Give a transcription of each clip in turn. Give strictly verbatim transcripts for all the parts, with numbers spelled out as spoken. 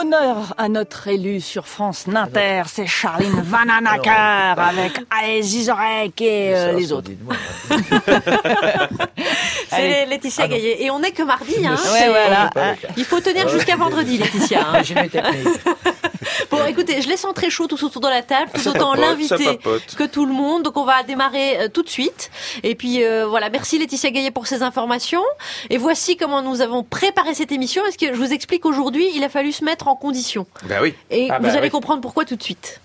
Honneur à notre élu sur France Inter, c'est Charline Vanhoenacker avec Allez Zizorek et euh, les autres. C'est Laetitia ah Gaillet. Et on n'est que mardi, hein. Ouais, voilà. Il faut tenir jusqu'à vendredi, Laetitia. Hein. Bon, écoutez, je laisse entrer chaud tous autour de la table, tout autant l'invité que tout le monde. Donc, on va démarrer euh, tout de suite. Et puis, euh, voilà, merci Laetitia Gaillet pour ces informations. Et voici comment nous avons préparé cette émission. Est-ce que je vous explique aujourd'hui, il a fallu se mettre en condition. Ben oui. Et ah vous bah allez oui. comprendre pourquoi tout de suite.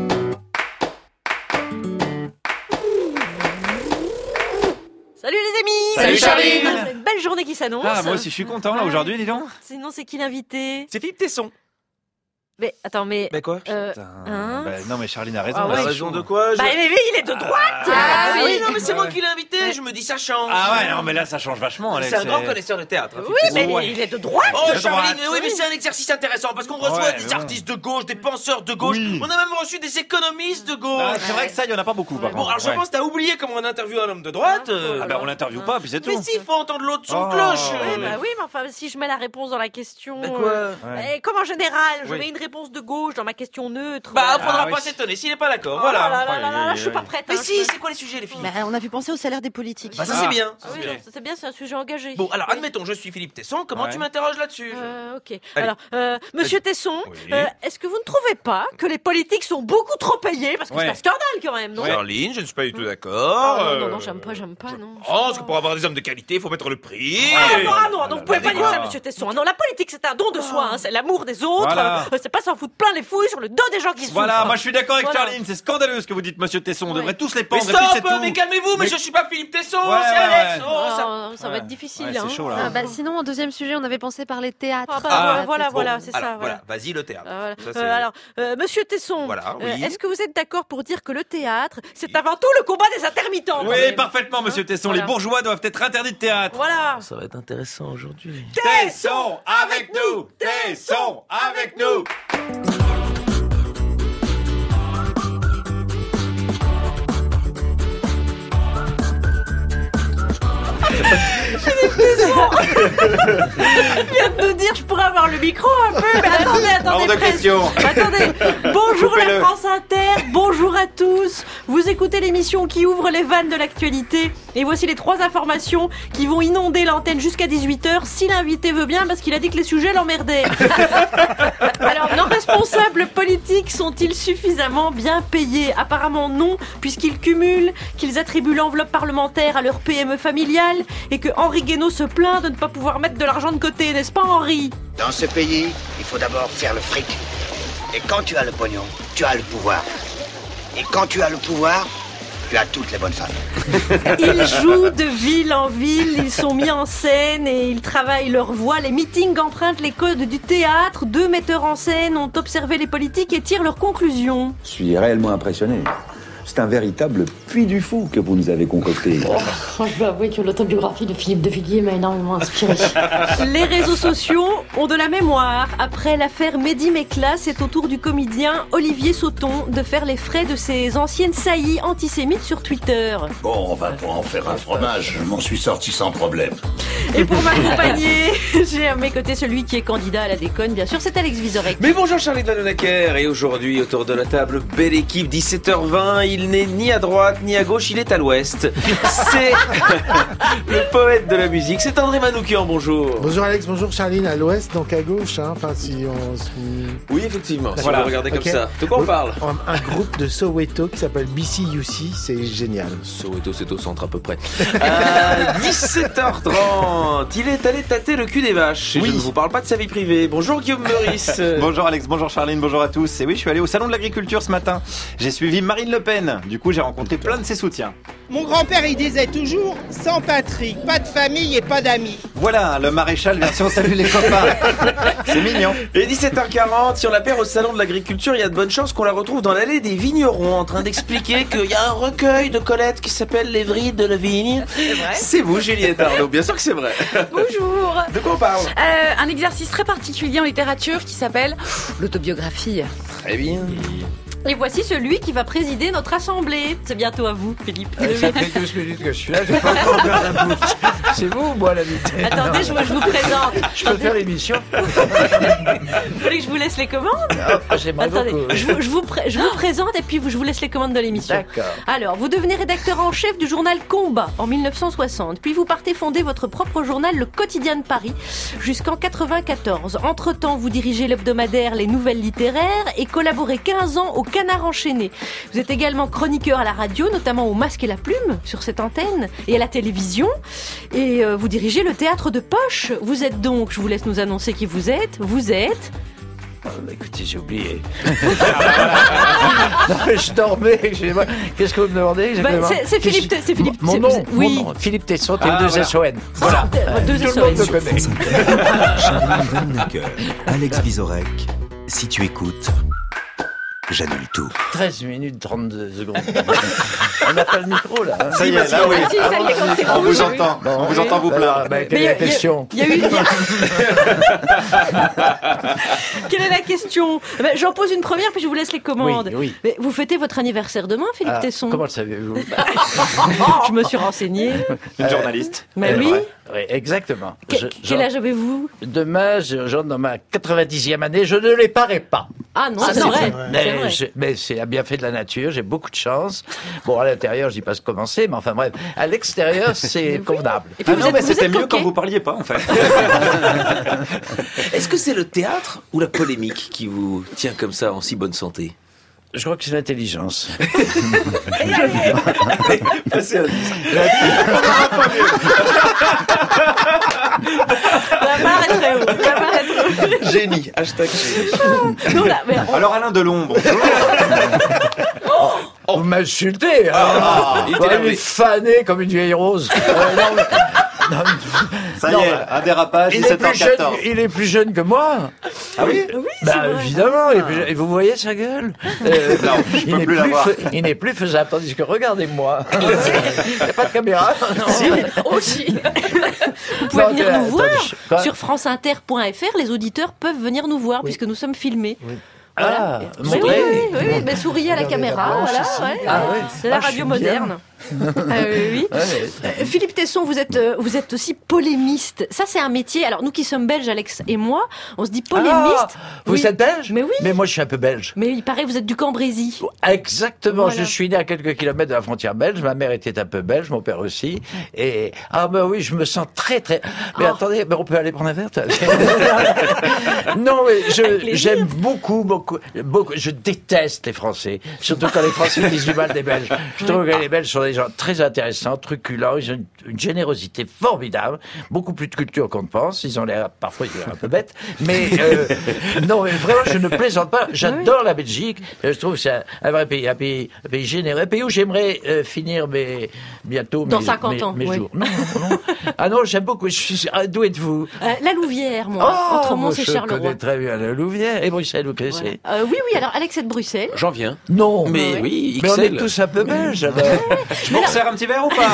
Salut les amis! Salut Charline! Une belle journée qui s'annonce. Ah, moi aussi je suis content là aujourd'hui, dis donc. Sinon, c'est qui l'invité? C'est Philippe Tesson. Mais attends, mais. Mais quoi? Euh, Putain. hein Bah, non mais Charline a raison. Ah là, ouais. c'est raison chaud. de quoi? je... Bah, mais, mais il est de droite! Ah, oui, non, mais c'est Ah moi ouais. qui l'ai invité, je me dis ça change. Ah ouais, non mais là ça change vachement, Alex. C'est un grand connaisseur de théâtre. hein, Oui, Philippe mais Tesson. Ouais. il est de droite! Oh De Charline, droite. oui mais c'est un exercice intéressant parce qu'on reçoit Ouais, des mais bon. artistes de gauche, des penseurs de gauche, Oui. on a même reçu des économistes de gauche. Ah, c'est vrai que ça, il y en a pas beaucoup par Bon contre. alors je Ouais. pense que t'as oublié comment on interviewe un homme de droite. euh, Ah bah on l'interviewe pas, puis c'est tout. Mais si, faut entendre l'autre son Oh. cloche. Ouais, euh. bah oui, mais enfin, si je mets la réponse dans la question. Bah quoi euh, Ouais. eh, comme en général, je Oui. mets une réponse de gauche dans ma question neutre. Bah, voilà. on faudra Ah, pas oui. s'étonner s'il est pas d'accord, Oh là voilà. là là là là, Ouais, je suis pas ouais. prête. Mais hein, si, je- c'est quoi les sujets les filles? Bah, on a vu penser au salaire des politiques. Bah ça Ah. c'est bien. Ah oui, non, c'est bien, c'est un sujet engagé. Bon alors Oui. admettons, je suis Philippe Tesson, comment Ouais. tu m'interroges là-dessus? Euh, ok. Allez. Alors, euh, Monsieur Tesson, Oui. euh, est-ce que vous ne trouvez pas que les politiques sont beaucoup trop payés? Parce que Ouais. c'est un scandale quand même, non? Charline, je ne suis pas du tout d'accord. Ah, non, non, euh, non, j'aime pas, j'aime pas, non. Je pense que pour avoir des hommes de qualité, il faut mettre le prix. Ah Et- non, ah non, non, vous pouvez bah, pas dire ça, quoi Monsieur Tesson. Ah non, la politique, c'est un don de soi, hein, c'est l'amour des autres. Voilà. euh, c'est pas s'en foutre plein les fouilles sur le dos des gens qui souffrent. Voilà, moi je suis d'accord avec Voilà. Charline, c'est scandaleux ce que vous dites, monsieur Tesson. On Ouais. devrait tous les Mais pendre et puis c'est stop, tout. mais calmez-vous, mais Mais- je suis pas Philippe Tesson, Ouais, c'est ouais, Alex. ouais. Oh, ça... Ah, ça va Ouais. être difficile, Ouais, hein. c'est chaud là. Ah bah sinon, en deuxième sujet, on avait pensé parler de théâtre. Ah bah, Ah. voilà, Bon, voilà, c'est alors, ça, voilà. voilà. Vas-y le théâtre. Ah, voilà. Ça, c'est- Euh, alors, euh, Monsieur Tesson, Voilà, euh, oui. est-ce que vous êtes d'accord pour dire que le théâtre, c'est avant tout le combat des intermittents? quand Oui, même parfaitement, monsieur Hein Tesson. Voilà. Les bourgeois doivent être interdits de théâtre. Voilà. Ça va être intéressant aujourd'hui. Tesson avec nous, Tesson avec nous. Il vient de nous dire, je pourrais avoir le micro un peu, mais attendez, attendez, Hors de presque. question. Attendez. Bonjour Coupez-le. la France Inter, bonjour à tous. Vous écoutez l'émission qui ouvre les vannes de l'actualité. Et voici les trois informations qui vont inonder l'antenne jusqu'à dix-huit heures, si l'invité veut bien, parce qu'il a dit que les sujets l'emmerdaient. Alors, nos responsables politiques sont-ils suffisamment bien payés? Apparemment non, puisqu'ils cumulent, qu'ils attribuent l'enveloppe parlementaire à leur P M E familiale et que Henri Guénaud se plaint de ne pas pouvoir mettre de l'argent de côté, n'est-ce pas Henri? Dans ce pays, il faut d'abord faire le fric. Et quand tu as le pognon, tu as le pouvoir. Et quand tu as le pouvoir, tu as toutes les bonnes femmes. Ils jouent de ville en ville, ils sont mis en scène et ils travaillent leur voix. Les meetings empruntent les codes du théâtre. Deux metteurs en scène ont observé les politiques et tirent leurs conclusions. Je suis réellement impressionné. C'est un véritable puits du fou que vous nous avez concocté. Moi, je dois avouer que l'autobiographie de Philippe de Villiers m'a énormément inspiré. Les réseaux sociaux ont de la mémoire. Après l'affaire Mehdi Mekla, c'est au tour du comédien Olivier Sauton de faire les frais de ses anciennes saillies antisémites sur Twitter. Bon, on va pas en faire un fromage, je m'en suis sorti sans problème. Et pour m'accompagner, j'ai à mes côtés celui qui est candidat à la déconne, bien sûr, c'est Alex Vizorek. Mais bonjour Charlie Vanhoenacker, et aujourd'hui autour de la table, belle équipe, dix-sept heures vingt, il n'est ni à droite ni à gauche, il est à l'ouest. C'est le poète de la musique, c'est André Manoukian, bonjour. Bonjour Alex, bonjour Charline, à l'ouest, donc à gauche, hein, enfin si on se... Oui effectivement, si Voilà. vous regardez comme Ok. ça. De quoi on parle? Un, un groupe de Soweto qui s'appelle B C U C, c'est génial. Soweto, c'est au centre à peu près. Euh, dix-sept heures trente, il est allé tâter le cul des vaches. Et Oui. je ne vous parle pas de sa vie privée. Bonjour Guillaume Meurice. Bonjour Alex, bonjour Charline, bonjour à tous. Et oui, je suis allé au salon de l'agriculture ce matin. J'ai suivi Marine Le Pen. Du coup, j'ai rencontré plein de ses soutiens. Mon grand-père, il disait toujours « sans patrie, pas de famille et pas d'amis ». Voilà, le maréchal version salut les copains. C'est mignon. Et dix-sept heures quarante, si on la perd au salon de l'agriculture, il y a de bonnes chances qu'on la retrouve dans l'allée des vignerons en train d'expliquer qu'il y a un recueil de Colette qui s'appelle Les Vrides de la Vigne. C'est vrai. C'est vous, Juliette Arnaud, bien sûr que c'est vrai. Bonjour. De quoi on parle? Euh, un exercice très particulier en littérature qui s'appelle l'autobiographie. Très bien. Et voici celui qui va présider notre assemblée. C'est bientôt à vous, Philippe. Euh, ça fait douze minutes que je suis là, j'ai pas encore ouvert la bouche. C'est vous ou moi l'invité? Attendez, je, je vous présente. Je peux faire l'émission? Vous voulez que je vous laisse les commandes? Ah, j'aimerais Attendez, beaucoup. je, vous, je, vous pré- je vous présente et puis vous- je vous laisse les commandes de l'émission. D'accord. Alors, vous devenez rédacteur en chef du journal Combat en mille neuf cent soixante. Puis vous partez fonder votre propre journal, Le Quotidien de Paris, jusqu'en quatre-vingt-quatorze. Entre-temps, vous dirigez l'hebdomadaire Les Nouvelles Littéraires et collaborez quinze ans au Canard Enchaîné. Vous êtes également chroniqueur à la radio, notamment au Masque et la Plume, sur cette antenne, et à la télévision. Et euh, vous dirigez le théâtre de poche. Vous êtes donc, je vous laisse nous annoncer qui vous êtes. Vous êtes... Oh, bah, écoutez, j'ai oublié. Non, mais je dormais. excusez-moi. Qu'est-ce que vous me demandez Bah, exactement? c'est- c'est Philippe Te- c'est Philippe- Mon c'est- nom, vous- oui. mon nom. Philippe Tesson, T V Ah, deux voilà. S O N. Voilà. Deux Tout le monde S O S. me connaît. Charline Vanhoenacker, Alex Vizorek. Si tu écoutes, j'annule tout. treize minutes trente-deux secondes. On n'a pas le micro là. hein. Ça y est, là oui. Ah, si, ça y est, quand c'est On rouge. vous entend, Bon, on vous oui. entend vous Alors, plaindre. bah, quelle Mais est la il y a- question? Il y a eu. il y a- Quelle est la question? Eh ben, J'en pose une première, puis je vous laisse les commandes. Oui, oui. Mais vous fêtez votre anniversaire demain, Philippe Ah, Tesson? comment le savez-vous? Je me suis renseignée. Une journaliste. Mais Euh, oui. ouais, ouais, exactement. Que- Je- quel j'en- âge avez-vous? Demain, je j'entre dans ma quatre-vingt-dixième année. Je ne les parais pas. Ah non, Ça, c'est vrai. vrai. C'est Mais, vrai. je- mais c'est un bienfait de la nature, j'ai beaucoup de chance. Bon, à l'intérieur, je dis pas ce commencer, mais enfin bref, à l'extérieur, c'est convenable. Et puis Ah vous non, êtes, mais vous c'était êtes mieux coquet. quand vous parliez pas en fait. Est-ce que c'est le théâtre ou la polémique qui vous tient comme ça en si bonne santé? Je crois que c'est l'intelligence. Passez à- La barre est très haute. La barre est très haut. Génie, hashtag génie. Non, là, mais on- Alors Alain Delon, bonjour. Vous m'insultez, hein. Ah, il était Ouais, énervé. il est fané comme une vieille rose. Euh, non, mais- non, mais- Ça Non, y est, bah, un dérapage, il, est dix-sept heures plus jeune, quatorze. il est plus jeune que moi. Ah oui Oui, c'est Bah, vrai. évidemment. Et, puis, et vous voyez sa gueule Euh, Non, je il peux n'est plus la voir. fa- Il n'est plus faisable. Tandis que regardez-moi. Il n'y a pas de caméra. Non. Aussi. Vous pouvez Non, venir attends, nous voir quoi sur franceinter point f r. Les auditeurs peuvent venir nous voir puisque nous sommes filmés. Ah, Oui, oui, montrez. oui, oui, oui, mais souriez à la Regardez la caméra, blanche voilà. ici. ouais. Ah, ouais. C'est la Ah, je radio suis moderne. Ah, oui, oui. Ouais, Euh, Philippe Tesson, vous êtes, euh, vous êtes aussi polémiste. Ça, c'est un métier. Alors, nous qui sommes belges, Alex et moi, on se dit polémiste. Ah, vous Oui. êtes belge? Mais oui. Mais moi, je suis un peu belge. Mais il paraît que vous êtes du Cambrésis. Exactement, Voilà. je suis né à quelques kilomètres de la frontière belge, ma mère était un peu belge, mon père aussi, et ah ben oui, je me sens très très... Mais Oh. attendez, mais on peut aller prendre un verre toi Non, mais Avec je, plaisir. j'aime beaucoup, beaucoup, beaucoup, je déteste les Français, surtout quand les Français disent du mal des Belges. Je trouve que les Belges sont des gens très intéressants, truculents, ils ont une, une générosité formidable, beaucoup plus de culture qu'on ne pense, ils ont l'air, parfois ils ont l'air un peu bêtes, mais euh, non, mais vraiment, je ne plaisante pas, j'adore la Belgique, je trouve que c'est un, un vrai pays, un pays, un pays généreux, un pays où j'aimerais euh, finir mes, bientôt Dans mes, cinquante mes, ans, mes oui. jours. Non, non, non. Ah non, j'aime beaucoup, je suis, ah, d'où êtes-vous? Euh, la Louvière, moi, entre Mons et je Charleroi. connais très bien la Louvière, et Bruxelles, vous connaissez? Euh, oui, oui, alors Alex est de Bruxelles. J'en viens. Non, Mais oui, mais on X L. est tous un peu belges. alors. Je vous resserre un petit verre ou pas?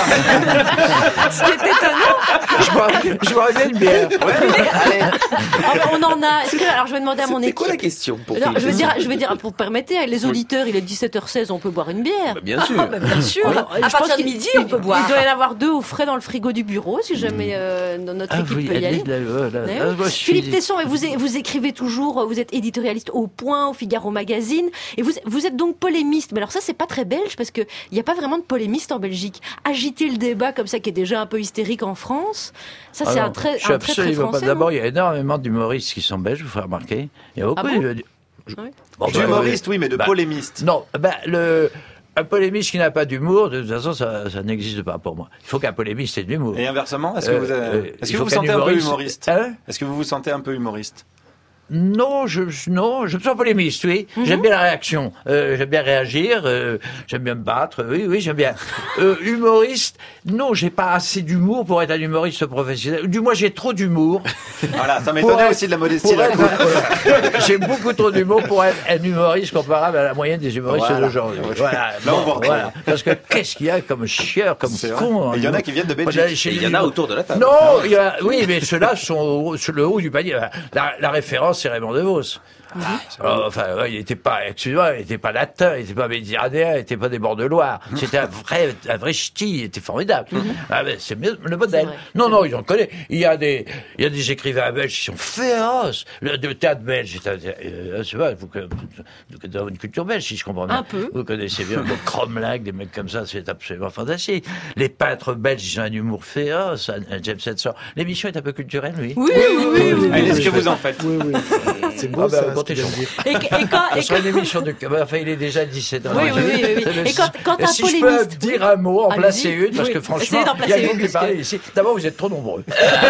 Ce qui est étonnant. Je bois- je bois bien une bière. Ouais, allez. Ah, bah, on en a. Est-ce que, alors, je vais demander à mon C'était équipe. quoi la question pour Non, Philippe je vais Tesson dire, je vais dire, pour permettre, les auditeurs, il est dix-sept heures seize, on peut boire une bière. Bah, bien sûr. Ah, bah, bien sûr. Oui. Je À pense partir de qu'il- midi, il- on peut boire. Il doit y en avoir deux au frais dans le frigo du bureau, si jamais euh, notre Ah équipe oui, peut y elle aller. dit, là, voilà. Ouais. Ah, moi, je suis- Philippe Tesson, et vous, é- vous écrivez toujours, vous êtes éditorialiste au Point, au Figaro Magazine, et vous, vous êtes donc polémiste. Mais alors ça, c'est pas très belge, parce qu'il n'y a pas vraiment de polémiste en Belgique. Agiter le débat comme ça, qui est déjà un peu hystérique en France, ça Ah c'est non, un très, je suis un très, très absolument pas. français. D'abord, non il y a énormément d'humoristes qui sont belges, vous ferez remarquer. Il y a beaucoup Ah bon de- Oui. Bon, bah, D'humoriste, oui, mais de bah, polémiste. Non, ben, le, un polémiste qui n'a pas d'humour, de toute façon, ça, ça n'existe pas pour moi. Il faut qu'un polémiste ait de l'humour. Et inversement, est-ce que Euh, vous, avez- euh, est-ce il que faut vous vous qu'un sentez un peu humoriste- humoriste? Hein Est-ce que vous vous sentez un peu humoriste? Non, je, je- non, je me sens polémiste, oui. Mhm. J'aime bien la réaction. Euh, j'aime bien réagir. Euh, j'aime bien me battre. Oui, oui, j'aime bien. Euh, humoriste, non, j'ai pas assez d'humour pour être un humoriste professionnel. Du moins, j'ai trop d'humour. Voilà, ça Pour m'étonnait être- aussi de la modestie. pour là. être- voilà. J'ai beaucoup trop d'humour pour être un humoriste comparable à la moyenne des humoristes Voilà. d'aujourd'hui. Voilà. Là, on Bon, vous retrouve. voilà. Parce que qu'est-ce qu'il y a comme chieur, comme C'est vrai. con. Et il y en a qui viennent de Belgique. Chez Et il y les en a humoristes. autour de la table. Non, il y a, oui, mais ceux-là sont au- sur le haut du panier. La, la référence, c'est Raymond DeVos. Alors, enfin, ouais, il n'était pas, excusez-moi, il n'était pas latin, il n'était pas méditerranéen, il n'était pas des bords de Loire. C'était un vrai, un vrai ch'ti, il était formidable. Ah, mais c'est mieux, le modèle. Non, non, ils en connaissent. Il y a des, il y a des écrivains belges qui sont féroces. Le, le théâtre belge, c'est, euh, c'est vrai, vous, vous, dans une culture belge, si je comprends bien. Un peu. Vous connaissez bien le Cromlech, des mecs comme ça, c'est absolument fantastique. Les peintres belges, ils ont un humour féroce, un, un James Setzer. L'émission est un peu culturelle, lui. Oui, oui, oui. oui, oui, Allez, oui, est-ce oui. que vous en faites? Oui, oui. C'est beau, Ah bah, ça, ce comptez qu'il vient sur de dire. Et, et quand, Ça et sera quand- une émission de... Enfin, il est déjà dix-sept heures. Oui, oui, oui, oui, oui. Et quand- quand un si je polémiste- peux dire un mot, en Allez-y. placer une, parce Oui. que franchement, Essayez d'en il y a placer que vous une, qui parce parlez que- ici. D'abord, vous êtes trop nombreux.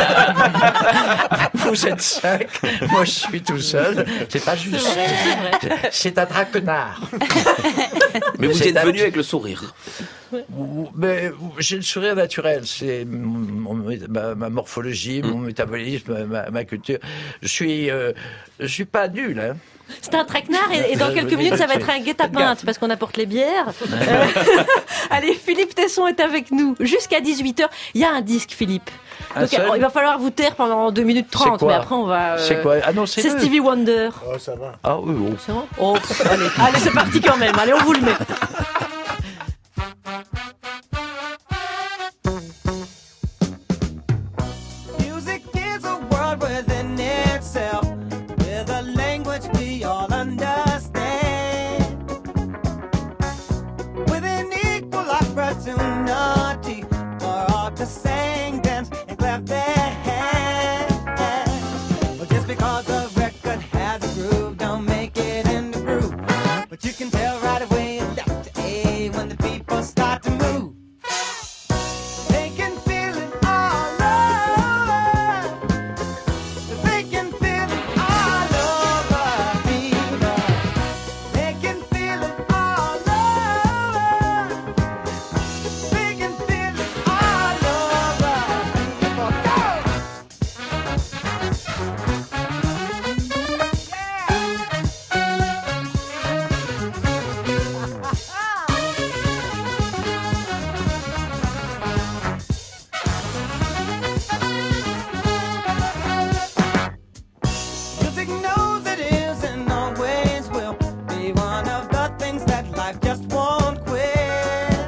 Vous êtes cinq, moi je suis tout seul. C'est pas juste. C'est vrai, c'est vrai. C'est un traquenard. Mais vous C'est êtes un- venu avec le sourire. Mais j'ai le sourire naturel, c'est mon- mon- ma, ma morphologie, mon métabolisme, ma, ma culture. Je suis, euh, je suis pas nul, hein. C'est un traquenard et, et dans Je quelques vous dis minutes ça va tout de être un suite. guet-apens Faites parce qu'on apporte les bières. Euh, Allez, Philippe Tesson est avec nous jusqu'à dix-huit heures. Il y a un disque, Philippe. Un Donc, seul il va falloir vous taire pendant deux minutes trente, C'est quoi mais après on va. euh, C'est quoi Annoncez-le. C'est Stevie Wonder. Oh, ça va. Ah oui, oui. C'est bon Oh, pff, allez, allez, c'est parti quand même. Allez, on vous le met. Music is a world within itself, with a language we all understand, with an equal opportunity for all to sing, dance, and clap their hands. Well, just because the record has a groove, don't make it in the groove. But you can tell right away left to A when the people start to move. They can feel it all over. They can feel it all over people. They can feel it all over. They can feel it all over people. Go! Music knows it is and always will be one of the things that life just won't quit.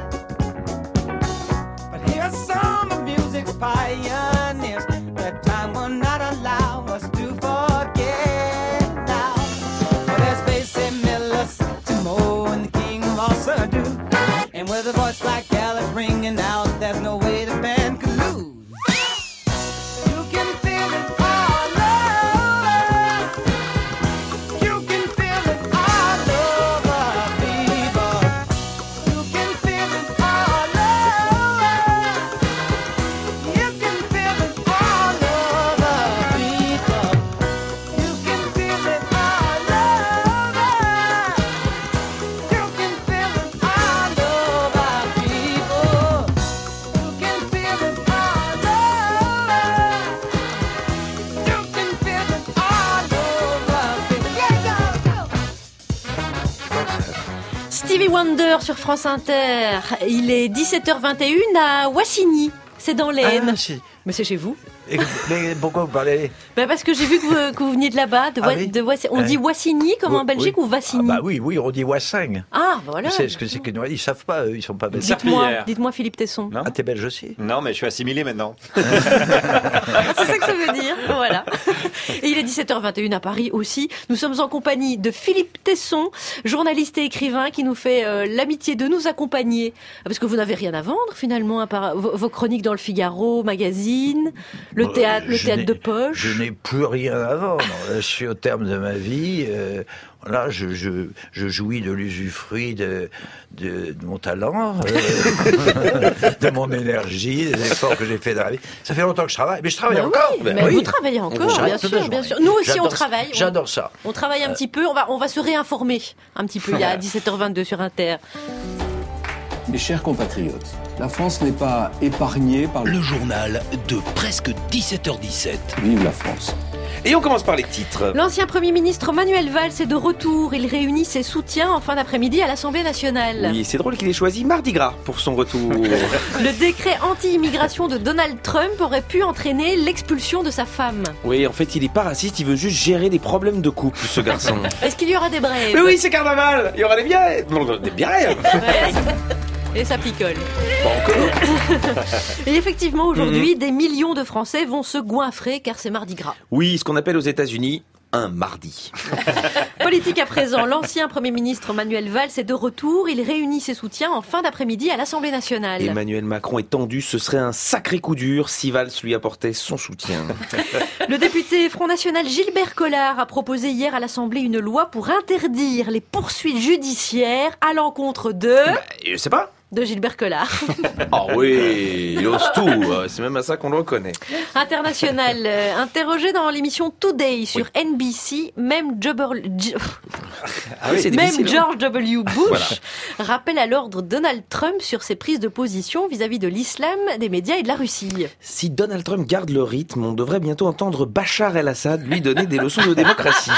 But here are some of music's pioneers that time will not allow us to forget now. Well, there's Basie Miller, Timo, and the King of all Surdo. And with a voice like Alice ringing out, there's no way the band could lose. You can feel it all over. You can feel it all over, people. You can feel it all over. You can feel it all over, people. You can feel it all over. You can feel it all over, people. You can feel it all over. You can feel it all over, people. Yeah, go, go. Stevie Wonder sur France Inter. Il est dix-sept heures vingt et une à Wassigny. C'est dans l'Aisne. Ah, c'est- Mais c'est chez vous. Et- Mais pourquoi vous parlez Bah parce que j'ai vu que vous, que vous veniez de là-bas. De, Ah Wa- oui de Wassi- On Ouais. dit Wassigny comme en Oui, Belgique oui. ou Wassigny Ah bah oui, oui, on dit Wassing. Ah, voilà. Vous savez ce que c'est que Noël? Ils savent pas, eux, ils sont pas belges. Dites-moi, Serpillière. dites-moi Philippe Tesson. Non, Ah, t'es belge aussi? non, mais je suis assimilé maintenant. Ah, c'est ça que ça veut dire. Voilà. Et il est dix-sept heures vingt et une à Paris aussi. Nous sommes en compagnie de Philippe Tesson, journaliste et écrivain qui nous fait euh, l'amitié de nous accompagner. Parce que vous n'avez rien à vendre finalement, à part vos, vos chroniques dans le Figaro, magazine, le Euh, théâtre, le je théâtre n'ai- de poche. Je n'ai plus rien à vendre. Là, je suis au terme de ma vie. Euh, là, je, je, je jouis de l'usufruit de, de, de mon talent, euh, de mon énergie, des efforts que j'ai fait dans la vie. Ça fait longtemps que je travaille, mais je travaille Bah oui, encore. mais Ben oui. vous travaillez encore, J'arrête bien toute sûr, la bien journée. sûr. Nous aussi, on J'adore- travaille. On- J'adore ça. On travaille un petit peu, on va, on va se réinformer un petit peu. Il y a dix-sept heures vingt-deux sur Inter. Mes chers compatriotes, la France n'est pas épargnée par Le journal de presque dix-sept heures dix-sept. Vive la France. Et on commence par les titres. L'ancien Premier ministre Manuel Valls est de retour. Il réunit ses soutiens en fin d'après-midi à l'Assemblée nationale. Oui, c'est drôle qu'il ait choisi Mardi Gras pour son retour. Le décret anti-immigration de Donald Trump aurait pu entraîner l'expulsion de sa femme. Oui, en fait, il est pas raciste, il veut juste gérer des problèmes de couple, ce garçon. Est-ce qu'il y aura des brèves? Mais oui, c'est carnaval. Il y aura des bières. Non, des bières. Ouais. Et ça picole. Bon, encore. Et effectivement, aujourd'hui, mm-hmm. des millions de Français vont se goinfrer car c'est Mardi Gras. Oui, ce qu'on appelle aux États-Unis un mardi. Politique à présent, l'ancien Premier ministre Manuel Valls est de retour. Il réunit ses soutiens en fin d'après-midi à l'Assemblée nationale. Emmanuel Macron est tendu, ce serait un sacré coup dur si Valls lui apportait son soutien. Le député Front National Gilbert Collard a proposé hier à l'Assemblée une loi pour interdire les poursuites judiciaires à l'encontre de... Bah, je sais pas. De Gilbert Collard. Ah oui, il ose tout, c'est même à ça qu'on le reconnaît. International, euh, interrogé dans l'émission Today sur oui. N B C, même, Jobber... J... ah oui, même George W. Bush voilà. rappelle à l'ordre Donald Trump sur ses prises de position vis-à-vis de l'islam, des médias et de la Russie. Si Donald Trump garde le rythme, on devrait bientôt entendre Bachar el-Assad lui donner des leçons de démocratie.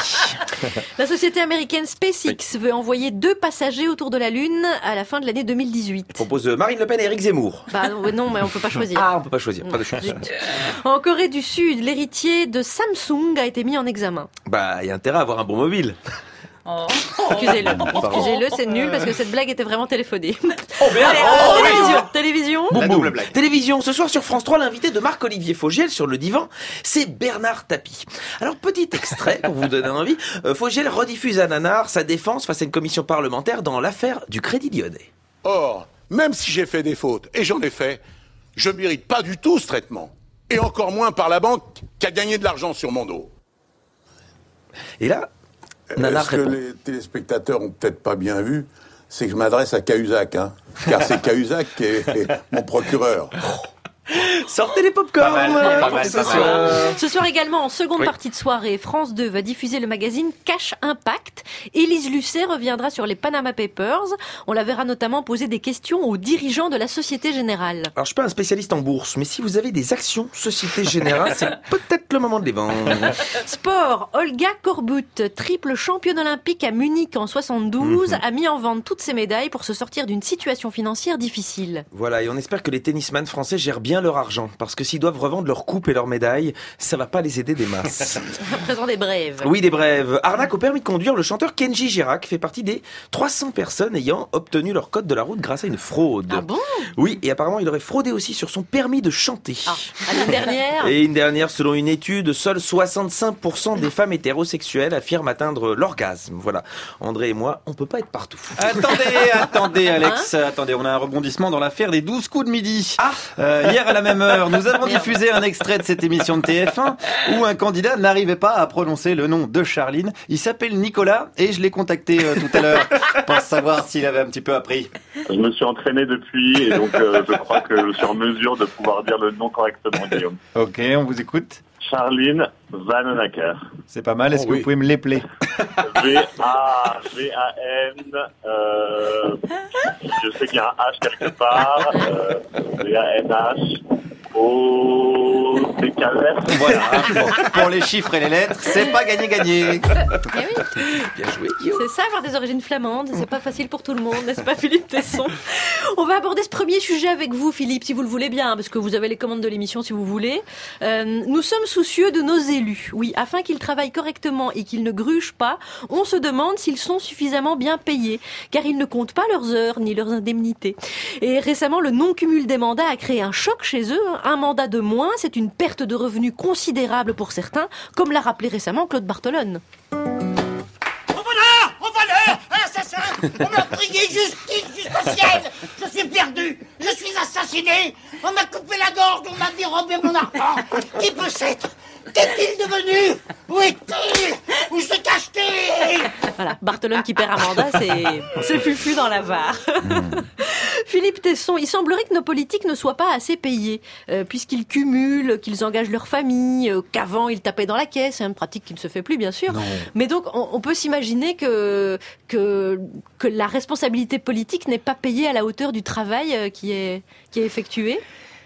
La société américaine SpaceX oui. veut envoyer deux passagers autour de la Lune à la fin de l'année deux mille dix-huit. Elle propose Marine Le Pen et Éric Zemmour. Bah non, mais on peut pas choisir. Ah, on peut pas choisir, pas de chance. En Corée du Sud, l'héritier de Samsung a été mis en examen. Bah, il y a intérêt à avoir un bon mobile. Oh. Excusez-le, excusez-le, c'est nul parce que cette blague était vraiment téléphonée. Oh bien. Allez, oh, télévision, oui. télévision. La double blague. Télévision, ce soir sur France trois, l'invité de Marc-Olivier Fogiel sur le divan, c'est Bernard Tapie. Alors, petit extrait pour vous donner envie. Euh, Fogiel rediffuse à Nanar sa défense face à une commission parlementaire dans l'affaire du Crédit Lyonnais. Or, même si j'ai fait des fautes, et j'en ai fait, je ne mérite pas du tout ce traitement. Et encore moins par la banque qui a gagné de l'argent sur mon dos. Et là, Nanar Est-ce que les téléspectateurs ont peut-être pas bien vu, c'est que je m'adresse à Cahuzac, hein, car c'est Cahuzac qui est mon procureur. Sortez les pop-corn. Pas mal, pas mal, pas mal. Ce soir également, en seconde oui. partie de soirée, France deux va diffuser le magazine Cash Impact. Élise Lucet reviendra sur les Panama Papers. On la verra notamment poser des questions aux dirigeants de la Société Générale. Alors, je suis pas un spécialiste en bourse, mais si vous avez des actions Société Générale, c'est peut-être le moment de les vendre. Sport, Olga Korbut, triple championne olympique à Munich en soixante-douze, mm-hmm. a mis en vente toutes ses médailles pour se sortir d'une situation financière difficile. Voilà, et on espère que les tennisman français gèrent bien leur argent, parce que s'ils doivent revendre leurs coupes et leurs médailles, ça va pas les aider des masses. À présent des brèves. Oui, des brèves. Arnaque au permis de conduire, le chanteur Kenji Girac fait partie des trois cents personnes ayant obtenu leur code de la route grâce à une fraude. Ah bon ? Oui, et apparemment il aurait fraudé aussi sur son permis de chanter. Ah, une dernière. Et une dernière, selon une étude, seuls soixante-cinq pour cent des femmes hétérosexuelles affirment atteindre l'orgasme. Voilà. André et moi, on peut pas être partout. Attendez, attendez Alex, hein attendez, on a un rebondissement dans l'affaire des douze coups de midi. Ah euh, hier à la même heure, nous avons diffusé un extrait de cette émission de T F un où un candidat n'arrivait pas à prononcer le nom de Charline. Il s'appelle Nicolas et je l'ai contacté euh, tout à l'heure pour savoir s'il avait un petit peu appris. Je me suis entraîné depuis et donc euh, je crois que je suis en mesure de pouvoir dire le nom correctement, Guillaume. Ok, on vous écoute. Charline Vanhoenacker. C'est pas mal, est-ce oh, que oui. vous pouvez me l'épeler? V A V A N euh, je sais qu'il y a un H quelque part. Euh, V A N H O C K F. Voilà, bon, pour les chiffres et les lettres, c'est pas gagné-gagné. Eh oui. Bien joué, Guillaume. C'est ça, avoir des origines flamandes, c'est pas facile pour tout le monde, n'est-ce pas, Philippe Tesson? On va aborder ce premier sujet avec vous, Philippe, si vous le voulez bien, parce que vous avez les commandes de l'émission si vous voulez. Euh, nous sommes soucieux de nos élus. Oui, afin qu'ils travaillent correctement et qu'ils ne grugent pas, on se demande s'ils sont suffisamment bien payés, car ils ne comptent pas leurs heures ni leurs indemnités. Et récemment, le non-cumul des mandats a créé un choc chez eux. Un mandat de moins, c'est une perte de revenus considérable pour certains, comme l'a rappelé récemment Claude Barthelone. Au voleur! Au voleur! Un assassin! On m'a crié justice jusqu'au ciel! Je suis perdu! Je suis assassiné! On m'a coupé la gorge! On m'a dérobé mon argent! Qui peut s'être? Qu'est-il devenu? Où est-il? Où se cache-t-il? Voilà, Barthelone qui perd un mandat, c'est, c'est Fufu dans la Var. Mmh. Philippe Tesson, il semblerait que nos politiques ne soient pas assez payés, euh, puisqu'ils cumulent, qu'ils engagent leur famille, euh, qu'avant ils tapaient dans la caisse, c'est une pratique qui ne se fait plus bien sûr. Non. Mais donc on, on peut s'imaginer que, que, que la responsabilité politique n'est pas payée à la hauteur du travail euh, qui est, qui est effectué.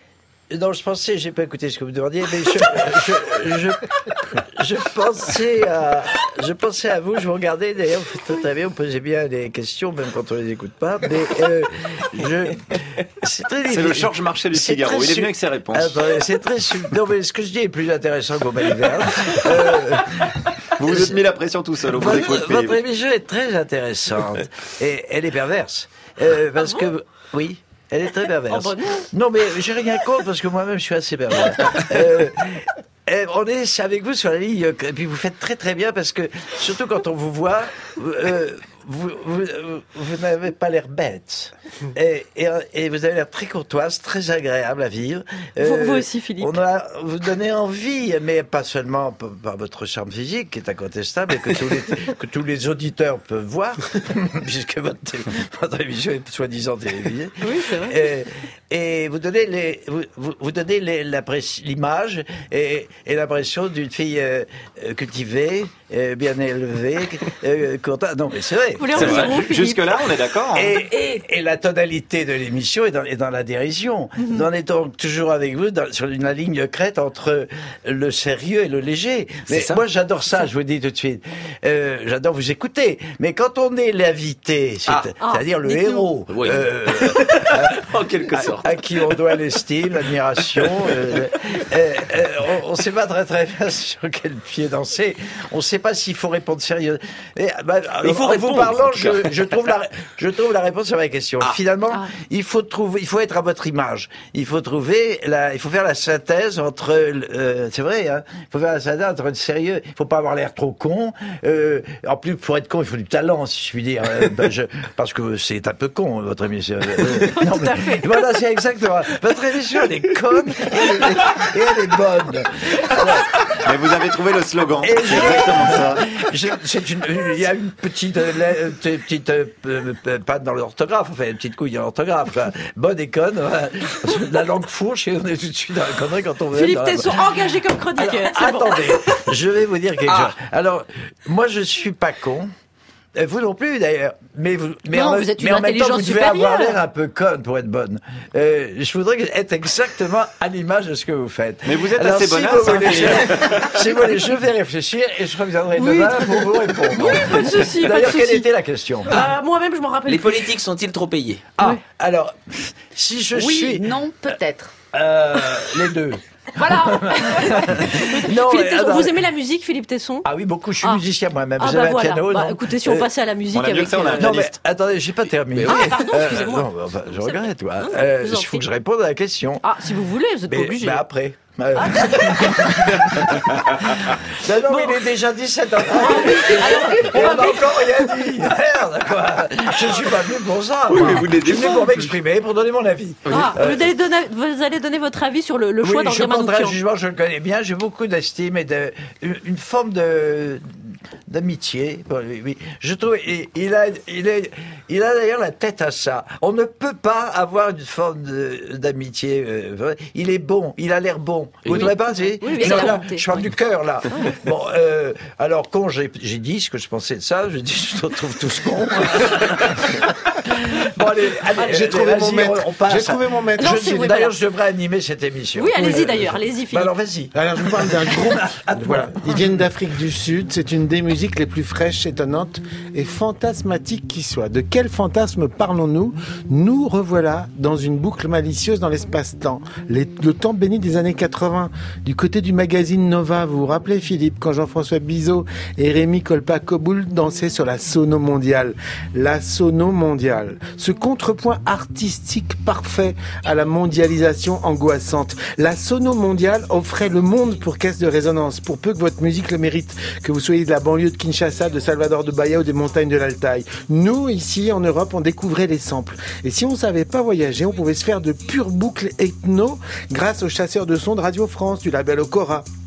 Non, je pensais, j'ai pas écouté ce que vous demandiez, mais je, je, je, je pensais à, je pensais à vous, je vous regardais, d'ailleurs, vous faites très bien, vous posez bien des questions, même quand on les écoute pas, mais, euh, je, c'est très C'est le Georges Marchais du Figaro, il est venu avec ses réponses. Attendez, c'est très, non, mais ce que je dis est plus intéressant qu'au Maliverne. Euh, vous vous êtes mis la pression tout seul, au bout des coups de votre, pied. votre émission est très intéressante, et elle est perverse, euh, parce Ah bon que, oui. Elle est très perverse. Oh, bah non. non, mais j'ai rien contre parce que moi-même je suis assez pervers. euh, euh, on est avec vous sur la ligne, et puis vous faites très très bien parce que, surtout quand on vous voit, euh, vous, vous, vous n'avez pas l'air bête. Et, et, et vous avez l'air très courtoise, très agréable à vivre. Vous, vous aussi, Philippe. On a, vous donnez envie, mais pas seulement par, par votre charme physique, qui est incontestable, et que tous les, que tous les auditeurs peuvent voir, puisque votre, votre émission est soi-disant télévisée. Oui, c'est vrai. Et, et vous donnez, les, vous, vous, vous donnez les, l'image et, et l'impression d'une fille euh, cultivée, euh, bien élevée, euh, contente. Non, mais c'est vrai. C'est vrai. Jusque-là, on est d'accord. Hein. Et, et, et la tonalité de l'émission est dans, est dans la dérision. Mm-hmm. On est donc toujours avec vous dans, sur une ligne crête entre le sérieux et le léger. Mais moi, j'adore ça, je vous dis tout de suite. Euh, j'adore vous écouter. Mais quand on est l'invité, c'est, ah. c'est-à-dire ah, le héros, oui. euh, en quelque sorte, à, à qui on doit l'estime, l'admiration, euh, euh, euh, on ne sait pas très très bien sur quel pied danser. On ne sait pas s'il faut répondre sérieux. Et, bah, il faut en répondre. vous parlant, je, je trouve la, je trouve la réponse à ma question. Ah. Finalement, Ah. il faut trouver, il faut être à votre image. Il faut trouver la, il faut faire la synthèse entre, euh, c'est vrai, hein, il faut faire la synthèse entre le sérieux. Il faut pas avoir l'air trop con. Euh, en plus, pour être con, il faut du talent, si je puis dire. Euh, ben, je, parce que c'est un peu con votre émission. Euh, non, mais, voilà, c'est exactement. Votre émission, elle est conne et elle est, et elle est bonne. Alors, mais vous avez trouvé le slogan. C'est exactement ça. Je, c'est une, il y a une petite, euh, petite euh, euh, patte dans l'orthographe, enfin une petite couille dans l'orthographe. Enfin, bonne et conne, euh, la langue fourche et on est tout de suite dans la connerie quand on veut. Philippe Tesson, engagé comme chroniqueur. Alors, attendez, bon. Je vais vous dire quelque ah. chose. Alors, moi je suis pas con. Vous non plus d'ailleurs, mais vous, mais non, en, vous êtes une mais en même temps vous devez supérieure. avoir l'air un peu conne pour être bonne. Euh, je voudrais être exactement à l'image de ce que vous faites. Mais vous êtes Alors, assez si bonasse. vous voulez, je, si vous voulez, je vais réfléchir et je reviendrai oui, demain pour vous répondre. Oui, pas de souci. D'ailleurs, pas de quelle souci. était la question euh, Moi-même, je m'en rappelle. Les plus. politiques sont-ils trop payés? Ah, oui. alors, si je oui, suis... non, peut-être. Euh, les deux. Voilà. Non, Philippe mais, Tesson, alors, vous aimez la musique, Philippe Tesson? Ah oui, beaucoup. Je suis ah. musicien moi-même. Ah Vous bah avez voilà. un piano, bah, non écoutez, si on euh, passait à la musique on a mieux avec. que ça, on a un Non mais pianiste. attendez, j'ai pas terminé. Ah pardon, excusez-moi. Euh, non, enfin, je regrette. Quoi. Non, Euh, je vous en il faut prie. que je réponde à la question. Ah, si vous voulez, vous êtes Mais, pas obligé. mais après. Euh... non, non, Bon. mais il est déjà dix-sept heures trente. Et on n'a encore rien dit. Merde, quoi. Je ne suis pas venu pour ça. Oui, moi. mais vous l'êtes Je suis venu pour m'exprimer, pour donner mon avis. Ah, Euh, vous, allez donner, vous allez donner votre avis sur le, le choix oui, je d'André porterai un Manoukian. jugement, je le connais bien, j'ai beaucoup d'estime et de, une, une forme de d'amitié. Bon, oui, oui. Je trouve, il, il a, il est, il a d'ailleurs la tête à ça. On ne peut pas avoir une forme de- d'amitié. Euh, il est bon, il a l'air bon. Vous ne trouvez pas, c'est- Oui, oui, Non, c'est là, compté. je parle du cœur là. Bon, euh, alors quand j'ai, j'ai dit ce que je pensais de ça, je dis je te trouve tous cons. Bon allez, allez, J'ai allez, trouvé vas-y, mon maître. on passe. J'ai trouvé mon maître. Je Non, dis- c'est- oui, D'ailleurs, voilà. je devrais animer cette émission. Oui, allez-y Euh, d'ailleurs, allez-y bah Philippe. alors vas-y. Alors je vous parle d'un groupe. À toi. Voilà. Ils viennent d'Afrique du Sud. C'est une des musiques les plus fraîches, étonnantes et fantasmatiques qui soit. De quel fantasme parlons-nous? Nous revoilà dans une boucle malicieuse dans l'espace-temps. Les- le temps béni des années quatre-vingts. Du côté du magazine Nova, vous vous rappelez Philippe, quand Jean-François Bizot et Rémi Kolpa-Koboul dansaient sur la sono mondiale. La sono mondiale. Ce contrepoint artistique parfait à la mondialisation angoissante. La sono mondiale offrait le monde pour caisse de résonance, pour peu que votre musique le mérite, que vous soyez de la banlieue de Kinshasa, de Salvador de Bahia ou des montagnes de l'Altaï. Nous, ici, en Europe, on découvrait les samples. Et si on savait pas voyager, on pouvait se faire de pures boucles ethno grâce aux chasseurs de sons de Radio France, du label Okora.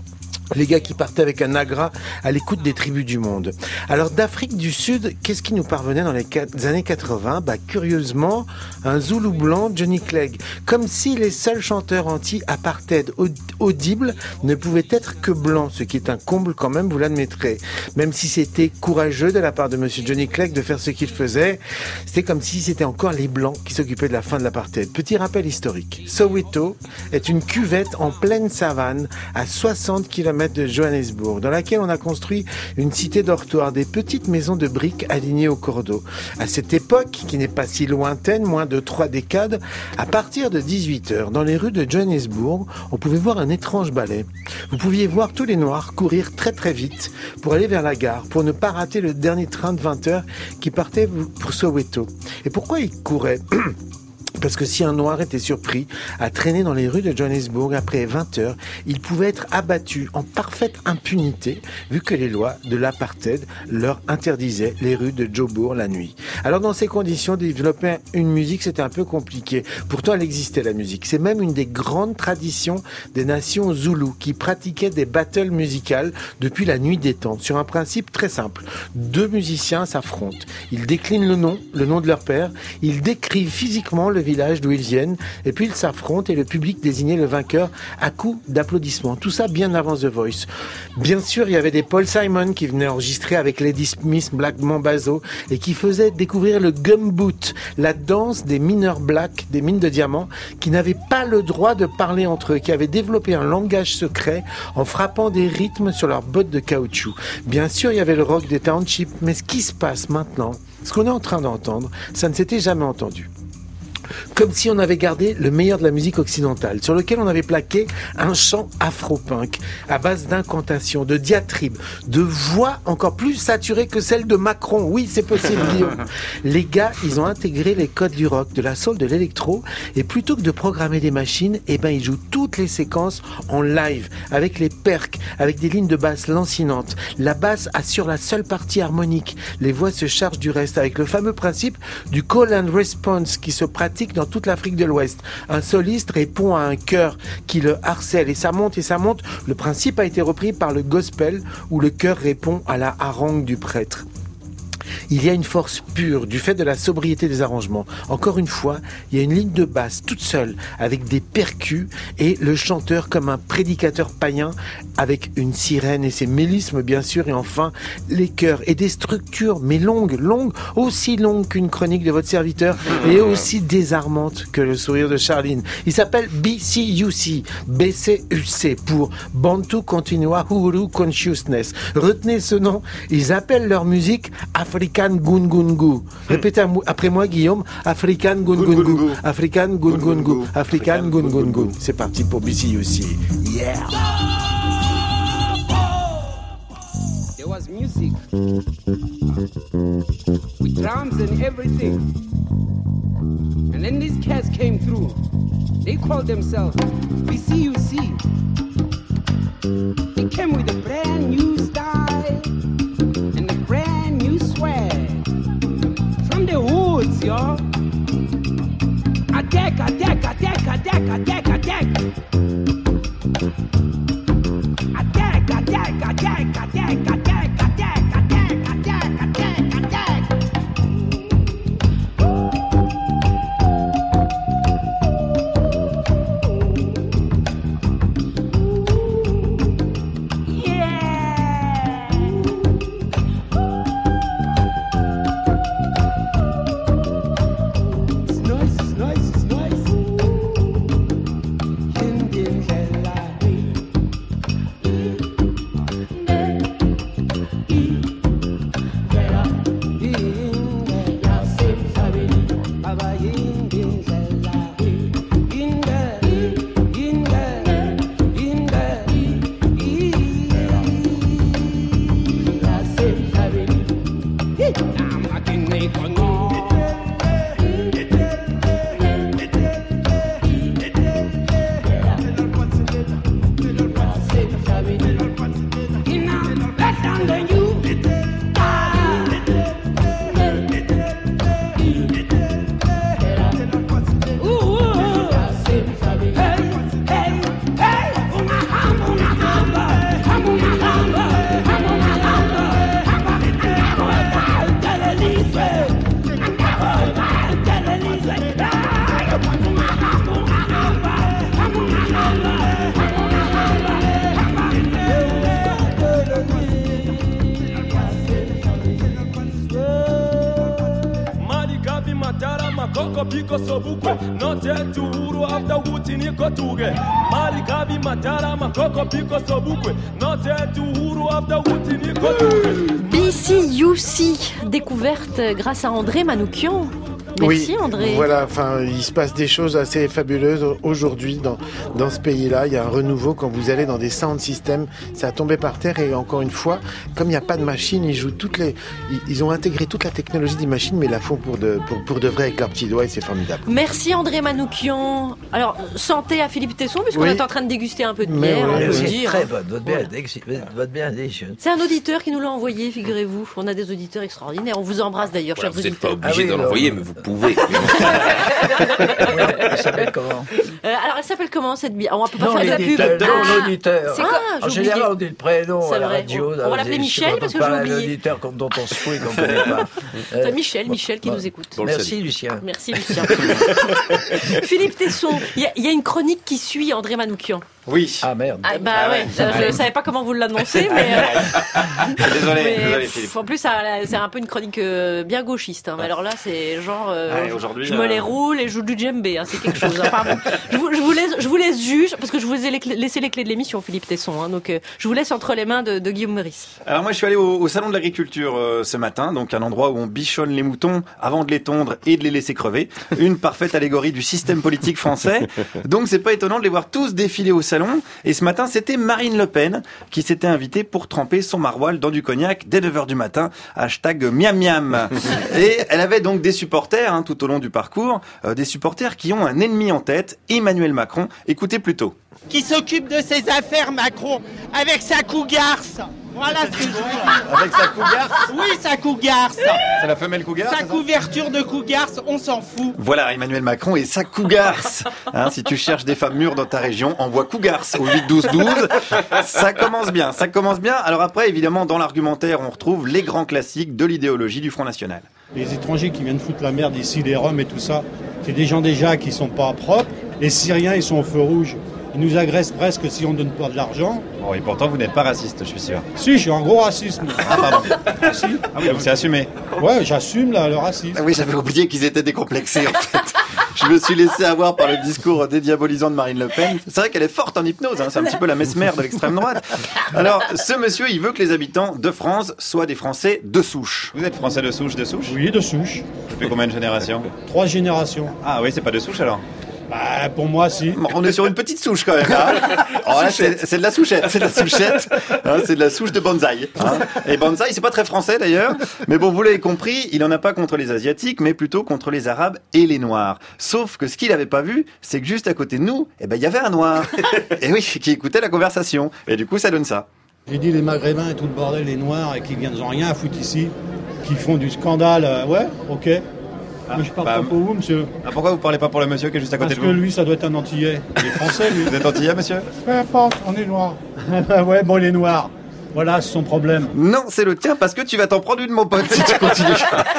Les gars qui partaient avec un agra à l'écoute des tribus du monde. Alors d'Afrique du Sud, qu'est-ce qui nous parvenait dans les années quatre-vingts? Bah curieusement, un Zoulou blanc, Johnny Clegg. Comme si les seuls chanteurs anti-apartheid audibles ne pouvaient être que blancs, ce qui est un comble quand même, vous l'admettrez. Même si c'était courageux de la part de monsieur Johnny Clegg de faire ce qu'il faisait, c'était comme si c'était encore les blancs qui s'occupaient de la fin de l'apartheid. Petit rappel historique. Soweto est une cuvette en pleine savane à soixante kilomètres de Johannesburg, dans laquelle on a construit une cité dortoir, des petites maisons de briques alignées au cordeau. À cette époque, qui n'est pas si lointaine, moins de trois décades, à partir de dix-huit heures, dans les rues de Johannesburg, on pouvait voir un étrange ballet. Vous pouviez voir tous les Noirs courir très très vite pour aller vers la gare, pour ne pas rater le dernier train de vingt heures qui partait pour Soweto. Et pourquoi ils couraient ? Parce que si un noir était surpris à traîner dans les rues de Johannesburg après vingt heures, il pouvait être abattu en parfaite impunité, vu que les lois de l'apartheid leur interdisaient les rues de Joburg la nuit. Alors dans ces conditions, développer une musique, c'était un peu compliqué. Pourtant, elle existait, la musique. C'est même une des grandes traditions des nations zoulous, qui pratiquaient des battles musicales depuis la nuit des temps, sur un principe très simple. Deux musiciens s'affrontent. Ils déclinent le nom, le nom de leur père. Ils décrivent physiquement le village d'où ils viennent, et puis ils s'affrontent et le public désignait le vainqueur à coups d'applaudissements. Tout ça bien avant The Voice. Bien sûr, il y avait des Paul Simon qui venaient enregistrer avec Lady Smith, Black Mambazo, et qui faisaient découvrir le gumboot, la danse des mineurs blacks, des mines de diamants, qui n'avaient pas le droit de parler entre eux, qui avaient développé un langage secret en frappant des rythmes sur leurs bottes de caoutchouc. Bien sûr, il y avait le rock des townships, mais ce qui se passe maintenant, ce qu'on est en train d'entendre, ça ne s'était jamais entendu. Comme si on avait gardé le meilleur de la musique occidentale, sur lequel on avait plaqué un chant afro-punk, à base d'incantations, de diatribes, de voix encore plus saturées que celle de Macron. Oui, c'est possible, Guillaume. Les gars, ils ont intégré les codes du rock, de la soul, de l'électro, et plutôt que de programmer des machines, eh ben, ils jouent toutes les séquences en live, avec les percs, avec des lignes de basse lancinantes. La basse assure la seule partie harmonique. Les voix se chargent du reste, avec le fameux principe du call and response qui se pratique dans toute l'Afrique de l'Ouest. Un soliste répond à un chœur qui le harcèle et ça monte et ça monte. Le principe a été repris par le gospel où le chœur répond à la harangue du prêtre. Il y a une force pure du fait de la sobriété des arrangements. Encore une fois, il y a une ligne de basse toute seule avec des percus et le chanteur comme un prédicateur païen avec une sirène et ses mélismes bien sûr, et enfin les chœurs et des structures mais longues, longues, aussi longues qu'une chronique de votre serviteur et aussi désarmantes que le sourire de Charline. Il s'appelle B C U C, B C U C pour Bantu Continua Uhuru Consciousness. Retenez ce nom, ils appellent leur musique African Gungungu. Répétez après moi, Guillaume. African Gungungu. African Gungungu. African Gungungu. C'est parti pour B C U C. Yeah. There was music with drums and everything. And then these cats came through. They called themselves B C U C. They came with a brand new style and a brand new swag. From the hoods, y'all. Attack, attack, attack, attack, attack, attack. Attack, attack, attack, attack, attack, attack, attack, attack, attack, attack. makoko biko sobukwe note tuhuru after wuti niko tuge mali kavi matara makoko biko sobukwe note tuhuru after wuti niko tuge. B C U C, découverte grâce à André Manoukian. Merci oui, André. Voilà, enfin, il se passe des choses assez fabuleuses aujourd'hui dans, dans ce pays-là. Il y a un renouveau quand vous allez dans des sound systems. Ça a tombé par terre et encore une fois, comme il n'y a pas de machine, ils jouent toutes les, ils, ils ont intégré toute la technologie des machines, mais ils la font pour de, pour, pour de vrai avec leurs petits doigts et c'est formidable. Merci André Manoukian. Alors, santé à Philippe Tesson, puisqu'on Oui. est en train de déguster un peu de Mais bière, oui, on peut le C'est dire. très bonne, votre bière, Voilà. est- votre bière est délicieuse. C'est un auditeur qui nous l'a envoyé, figurez-vous. On a des auditeurs extraordinaires. On vous embrasse d'ailleurs, Voilà, chers vous n'êtes pas auditeurs. obligé Ah oui, de l'envoyer, mais vous pouvez. Elle s'appelle comment? Euh, alors, elle s'appelle comment cette bière? On peut pas Non, faire de la pub. l'auditeur, non, Ah, l'auditeur. c'est quoi? En J'ai général, oublié. on dit le prénom C'est à la vrai. radio. On- on va l'appeler Je- Michel, quand parce on que j'ai parle à oublié. l'auditeur comme dont on se fout et qu'on ne connaît pas. C'est Michel, Michel qui bon, nous écoute. bon, Merci Lucien. Merci Lucien. Philippe Tesson, il y, a- il y a une chronique qui suit André Manoukian. Oui. Ah merde. Ah, bah ouais, je ne savais pas comment vous l'annoncez, mais... euh, Désolé, mais, désolé pff, Philippe. En plus, ça, c'est un peu une chronique euh, bien gauchiste. Hein. Mais alors là, c'est genre, euh, Ah, et je- aujourd'hui, je me euh, les roule et je joue du djembé. Hein. C'est quelque chose. Enfin, bon, je, vous, je, vous laisse, je vous laisse juge, parce que je vous ai les clés- laissé les clés de l'émission, Philippe Tesson. Hein. Donc, euh, je vous laisse entre les mains de, de Guillaume Meurice. Alors moi je suis allé au, au salon de l'agriculture euh, ce matin, donc un endroit où on bichonne les moutons avant de les tondre et de les laisser crever. Une parfaite allégorie du système politique français. Donc c'est pas étonnant de les voir tous défiler au salon. Et ce matin c'était Marine Le Pen qui s'était invitée pour tremper son maroilles dans du cognac dès neuf heures du matin. Hashtag miam miam. Et elle avait donc des supporters hein, tout au long du parcours, euh, des supporters qui ont un ennemi en tête, Emmanuel Macron. Écoutez plutôt. Qui s'occupe de ses affaires, Macron, avec sa cougarce. Voilà ce que je veux. Avec sa cougarce. Oui, sa cougarce. C'est la femelle cougar, Sa c'est ça couverture de cougarce, on s'en fout. Voilà, Emmanuel Macron et sa cougarce. Hein, si tu cherches des femmes mûres dans ta région, envoie cougarce au huit douze douze. Ça commence bien, ça commence bien. Alors après, évidemment, dans l'argumentaire, on retrouve les grands classiques de l'idéologie du Front National. Les étrangers qui viennent foutre la merde ici, les Roms et tout ça, c'est des gens déjà qui sont pas propres. Les Syriens, ils sont au feu rouge. Ils nous agressent presque si on donne pas de l'argent. Bon, et pourtant, vous n'êtes pas raciste, je suis sûr. Si, je suis un gros raciste. moi. Ah, pardon. Ah, si. Ah oui, donc c'est assumé. Ouais, j'assume là, le racisme. Ah oui, j'avais oublié qu'ils étaient décomplexés, en fait. Je me suis laissé avoir par le discours dédiabolisant de Marine Le Pen. C'est vrai qu'elle est forte en hypnose, hein. C'est un petit peu la mesmère de l'extrême droite. Alors, ce monsieur, il veut que les habitants de France soient des Français de souche. Vous êtes Français de souche, de souche? Oui, de souche. Depuis combien de générations? Trois générations. Ah oui, c'est pas de souche alors? Bah, pour moi, si. Bon, on est sur une petite souche quand même. Hein. Oh, là, c'est, c'est de la souchette, c'est de la souchette. Hein, c'est de la souche de bonsaï. Hein. Et bonsaï, c'est pas très français d'ailleurs. Mais bon, vous l'avez compris, il en a pas contre les Asiatiques, mais plutôt contre les Arabes et les Noirs. Sauf que ce qu'il avait pas vu, c'est que juste à côté de nous, eh ben, il y avait un Noir. Et oui, qui écoutait la conversation. Et du coup, ça donne ça. J'ai dit les Maghrébins et tout le bordel, les Noirs, et qui viennent en rien à foutre ici, qui font du scandale. euh, ouais, ok. Ah, Mais je parle bah, pas pour vous, monsieur. Ah, pourquoi vous parlez pas pour le monsieur qui est juste à côté Parce de que vous? lui, ça doit être un Antillais. Il est français, lui. Vous êtes antillais, monsieur? Peu importe, on est noir. Ouais, bon, il est noir. Voilà, c'est son problème. Non, c'est le tien parce que tu vas t'en prendre une, mon pote, si tu continues.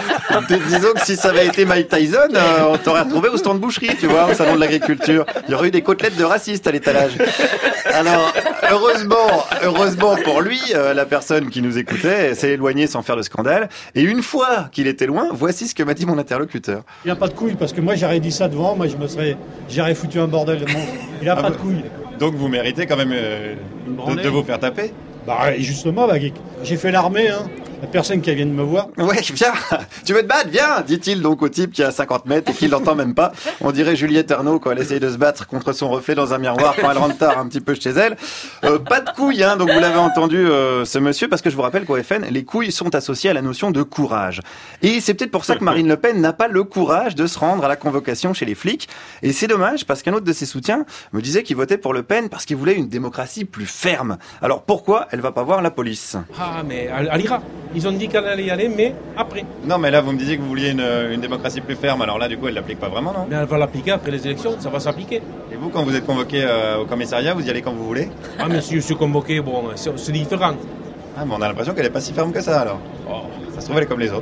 Disons que si ça avait été Mike Tyson, euh, on t'aurait retrouvé au stand boucherie, tu vois, au salon de l'agriculture. Il y aurait eu des côtelettes de racistes à l'étalage. Alors, heureusement, heureusement pour lui, euh, la personne qui nous écoutait s'est éloignée sans faire de scandale. Et une fois qu'il était loin, voici ce que m'a dit mon interlocuteur. Il n'a pas de couilles, parce que moi, j'aurais dit ça devant, moi, je me serais, j'aurais foutu un bordel de monstre. Il n'a Ah pas bah, de couilles. Donc vous méritez quand même euh, de, branlée. de vous faire taper? Bah, et justement, bah, j'ai fait l'armée, hein. La personne qui vient de me voir. Ouais, viens, tu veux te battre, viens, dit-il donc au type qui est à cinquante mètres et qui l'entend même pas. On dirait Juliette Arnaud quand elle essaye de se battre contre son reflet dans un miroir quand elle rentre tard un petit peu chez elle. Euh, pas de couilles, hein, donc vous l'avez entendu euh, ce monsieur, parce que je vous rappelle qu'au F N, les couilles sont associées à la notion de courage. Et c'est peut-être pour ça que Marine Le Pen n'a pas le courage de se rendre à la convocation chez les flics. Et c'est dommage, parce qu'un autre de ses soutiens me disait qu'il votait pour Le Pen parce qu'il voulait une démocratie plus ferme. Alors pourquoi elle va pas voir la police? Ah, mais elle, elle ira. Ils ont dit qu'elle allait y aller, mais après. Non, mais là, vous me disiez que vous vouliez une, une démocratie plus ferme, alors là, du coup, elle l'applique pas vraiment, non? Mais elle va l'appliquer après les élections, ça va s'appliquer. Et vous, quand vous êtes convoqué euh, au commissariat, vous y allez quand vous voulez? Ah, mais si je suis convoqué, bon, c'est, c'est différent. Ah, mais on a l'impression qu'elle est pas si ferme que ça, alors. Oh. Ça se trouve, elle est comme les autres.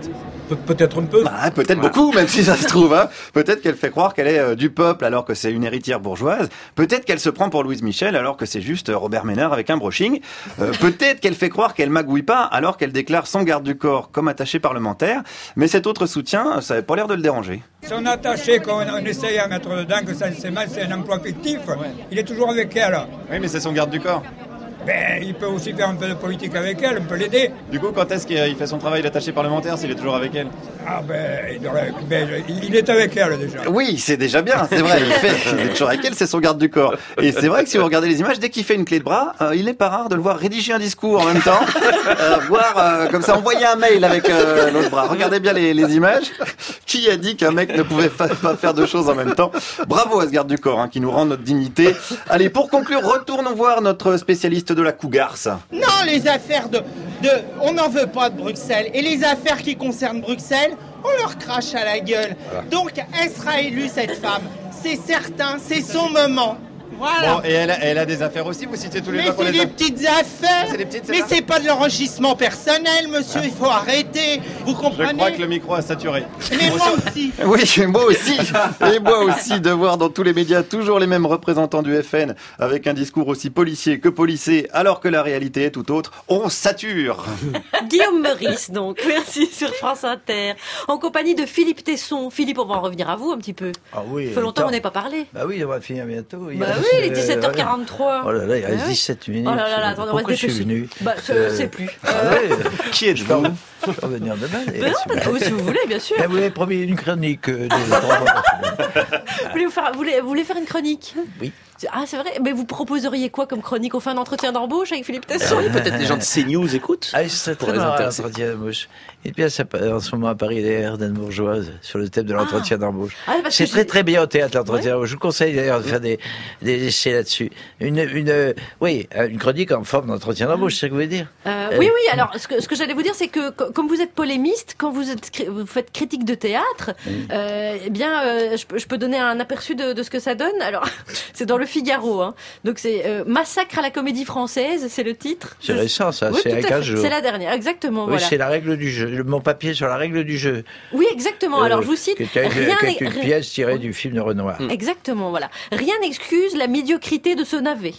Pe- peut-être un peu. Bah, peut-être beaucoup, même si ça se trouve. Hein. Peut-être qu'elle fait croire qu'elle est euh, du peuple alors que c'est une héritière bourgeoise. Peut-être qu'elle se prend pour Louise Michel alors que c'est juste euh, Robert Ménard avec un brushing. Euh, peut-être qu'elle fait croire qu'elle magouille pas alors qu'elle déclare son garde du corps comme attaché parlementaire. Mais cet autre soutien, ça n'avait pas l'air de le déranger. Son attaché qu'on on essaye à mettre dedans, que ça c'est mal, c'est un emploi fictif, il est toujours avec elle. Oui, mais c'est son garde du corps. Ben, il peut aussi faire un peu de politique avec elle, on peut l'aider. Du coup, quand est-ce qu'il fait son travail d'attaché parlementaire s'il est toujours avec elle? Ah ben il, devrait- ben, il est avec elle déjà. Oui, c'est déjà bien, c'est vrai. Il, fait, il est toujours avec elle, c'est son garde du corps. Et c'est vrai que si vous regardez les images, dès qu'il fait une clé de bras, euh, il n'est pas rare de le voir rédiger un discours en même temps, euh, voire euh, comme ça envoyer un mail avec euh, l'autre bras. Regardez bien les, les images. Qui a dit qu'un mec ne pouvait fa- pas faire deux choses en même temps? Bravo à ce garde du corps hein, qui nous rend notre dignité. Allez, pour conclure, retournons voir notre spécialiste de la cougarce. Non, les affaires de, de... On n'en veut pas de Bruxelles. Et les affaires qui concernent Bruxelles, on leur crache à la gueule. Donc, elle sera élue, cette femme. C'est certain, c'est son moment. Voilà. Bon, et elle a, elle a des affaires aussi, vous citez tous les Mais gens pour c'est les des a- petites affaires. C'est des petites, c'est Mais ça c'est pas de l'enrichissement personnel, monsieur. Il faut arrêter. Vous Je comprenez? crois que le micro a saturé. Mais moi aussi. Oui, moi aussi. Et moi aussi, de voir dans tous les médias toujours les mêmes représentants du F N avec un discours aussi policier que policé, alors que la réalité est tout autre. On sature. Guillaume Meurice, donc, merci sur France Inter, en compagnie de Philippe Tesson. Philippe, on va en revenir à vous un petit peu. Ah oui. Ça fait longtemps qu'on n'est pas parlé. Bah oui, on va finir bientôt. Bah oui, il est dix-sept heures quarante-trois. Oh là là, il Bah reste oui. dix-sept minutes. Oh là là là, attendez, on va se Pourquoi je suis dépêcher. venu Bah, je Euh, sais plus. ah ouais. Qui êtes-vous? Je peux revenir demain. Mais non, bah, si vous voulez, bien sûr. Mais vous avez promis une chronique euh, de trois mois. Vous voulez, vous faire, vous voulez, vous voulez faire une chronique? Oui. Ah, c'est vrai. Mais vous proposeriez quoi comme chronique? On fait un entretien d'embauche avec Philippe Tesson? Peut-être les gens de CNews écoutent. Ah, ce serait très Pour les marrant, intéresser. l'entretien d'embauche. Et bien, ça, en ce moment à Paris, d'ailleurs, d'Anne Bourgeoise, sur le thème de l'entretien d'embauche. Ah, parce C'est que très j'ai- très bien au théâtre, l'entretien d'embauche. Je vous conseille d'ailleurs de faire des, des essais là-dessus. Une, une, euh, oui, une chronique en forme d'entretien d'embauche, c'est ce que vous voulez dire? Euh, Euh, oui, oui. Alors, ce que, ce que j'allais vous dire, c'est que co- comme vous êtes polémiste, quand vous, êtes, cri- vous faites critique de théâtre, euh, eh bien, euh, je, peux- je peux donner un aperçu de, de ce que ça donne. Alors, c'est dans Le Figaro. Hein. Donc, c'est euh, Massacre à la Comédie Française, c'est le titre. C'est récent, ça, Oui, c'est tout à à quinze fait. jours. C'est la dernière, exactement. Oui, voilà. c'est la règle du jeu. Le- Mon papier sur la règle du jeu. Oui, exactement. Alors, je vous cite. Qui est une, Rien qui est n'est- une rien- pièce tirée du film de Renoir. Exactement, voilà. Rien n'excuse la médiocrité de ce navet.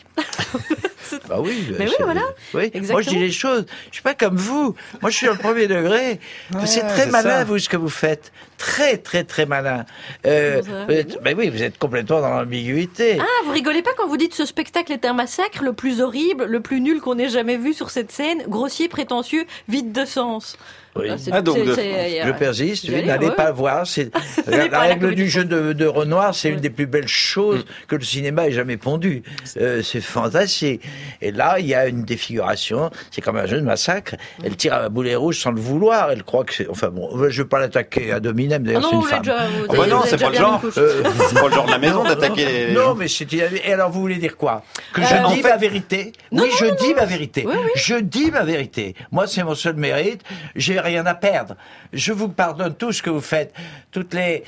Bah oui. Mais oui, c'est- voilà. Oui. Moi, Exactement. je dis les choses. Je suis pas comme vous. Moi, je suis dans le premier degré. Ouais, c'est très c'est malin, ça. vous, ce que vous faites. Très, très, très malin. Euh, Comment ça vous êtes- ben oui, vous êtes complètement dans l'ambiguïté. Ah, vous rigolez pas quand vous dites ce spectacle est un massacre, le plus horrible, le plus nul qu'on ait jamais vu sur cette scène, grossier, prétentieux, vide de sens. Oui. Ah, c'est- Ah, donc, c'est- de- c'est- je persiste. y oui, aller, N'allez ouais. pas voir. C'est N'allez la, pas à la la règle comédie du jeu de, de Renoir. C'est une des plus belles choses que le cinéma ait jamais pondu. Euh, c'est fantastique. Et là, il y a une défiguration. C'est comme un jeu de massacre. Elle tire à boulet rouge sans le vouloir. Elle croit que c'est. Enfin bon, je vais pas l'attaquer à dominem. D'ailleurs, Ah non, c'est une vous l'avez femme. déjà- vous Ah bah avez- non, vous avez c'est déjà pas le bien mis genre. une couche. Euh, C'est pas le genre de la maison Non, d'attaquer non, les non, gens. mais c'est. Et alors, vous voulez dire quoi? Que Euh, je en dis fait- ma vérité? Non, Oui, non, je non, dis non. ma vérité. Oui, oui. Je dis ma vérité. Moi, c'est mon seul mérite. J'ai rien à perdre. Je vous pardonne tout ce que vous faites. Toutes les.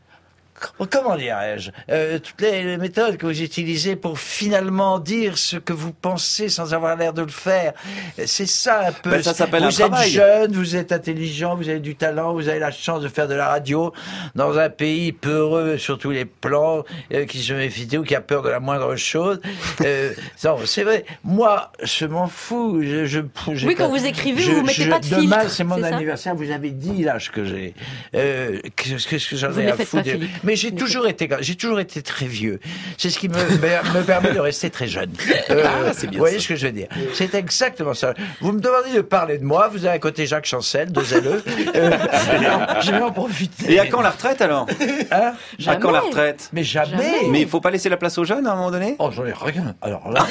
Comment dirais-je euh, Toutes les, les méthodes que vous utilisez pour finalement dire ce que vous pensez sans avoir l'air de le faire. C'est ça un peu. Ben, ça s'appelle un vous êtes travail. jeune, vous êtes intelligent, vous avez du talent, vous avez la chance de faire de la radio dans un pays peureux sur tous les plans, euh, qui se méfie ou qui a peur de la moindre chose. Euh, non, c'est vrai. Moi, je m'en fous. Je, je, j'ai Oui, quand pas- vous écrivez, je- vous mettez je- pas de Demain, filtre, c'est mon c'est ça anniversaire. Vous avez dit l'âge que j'ai. Euh, qu'est-ce que, que j'en Vous ai ne les à faites foutre. pas, Philippe. Mais j'ai toujours été, j'ai toujours été très vieux. C'est ce qui me, me, me permet de rester très jeune. Euh, Ah, c'est bien vous voyez ça. ce que je veux dire? C'est exactement ça. Vous me demandez de parler de moi. Vous avez à côté Jacques Chancel, de zèleux. Euh, je vais en profiter. Et à quand la retraite alors? Hein? À quand la retraite? Mais jamais. Jamais. Mais il faut pas laisser la place aux jeunes à un moment donné? Oh, j'en ai rien. Alors là,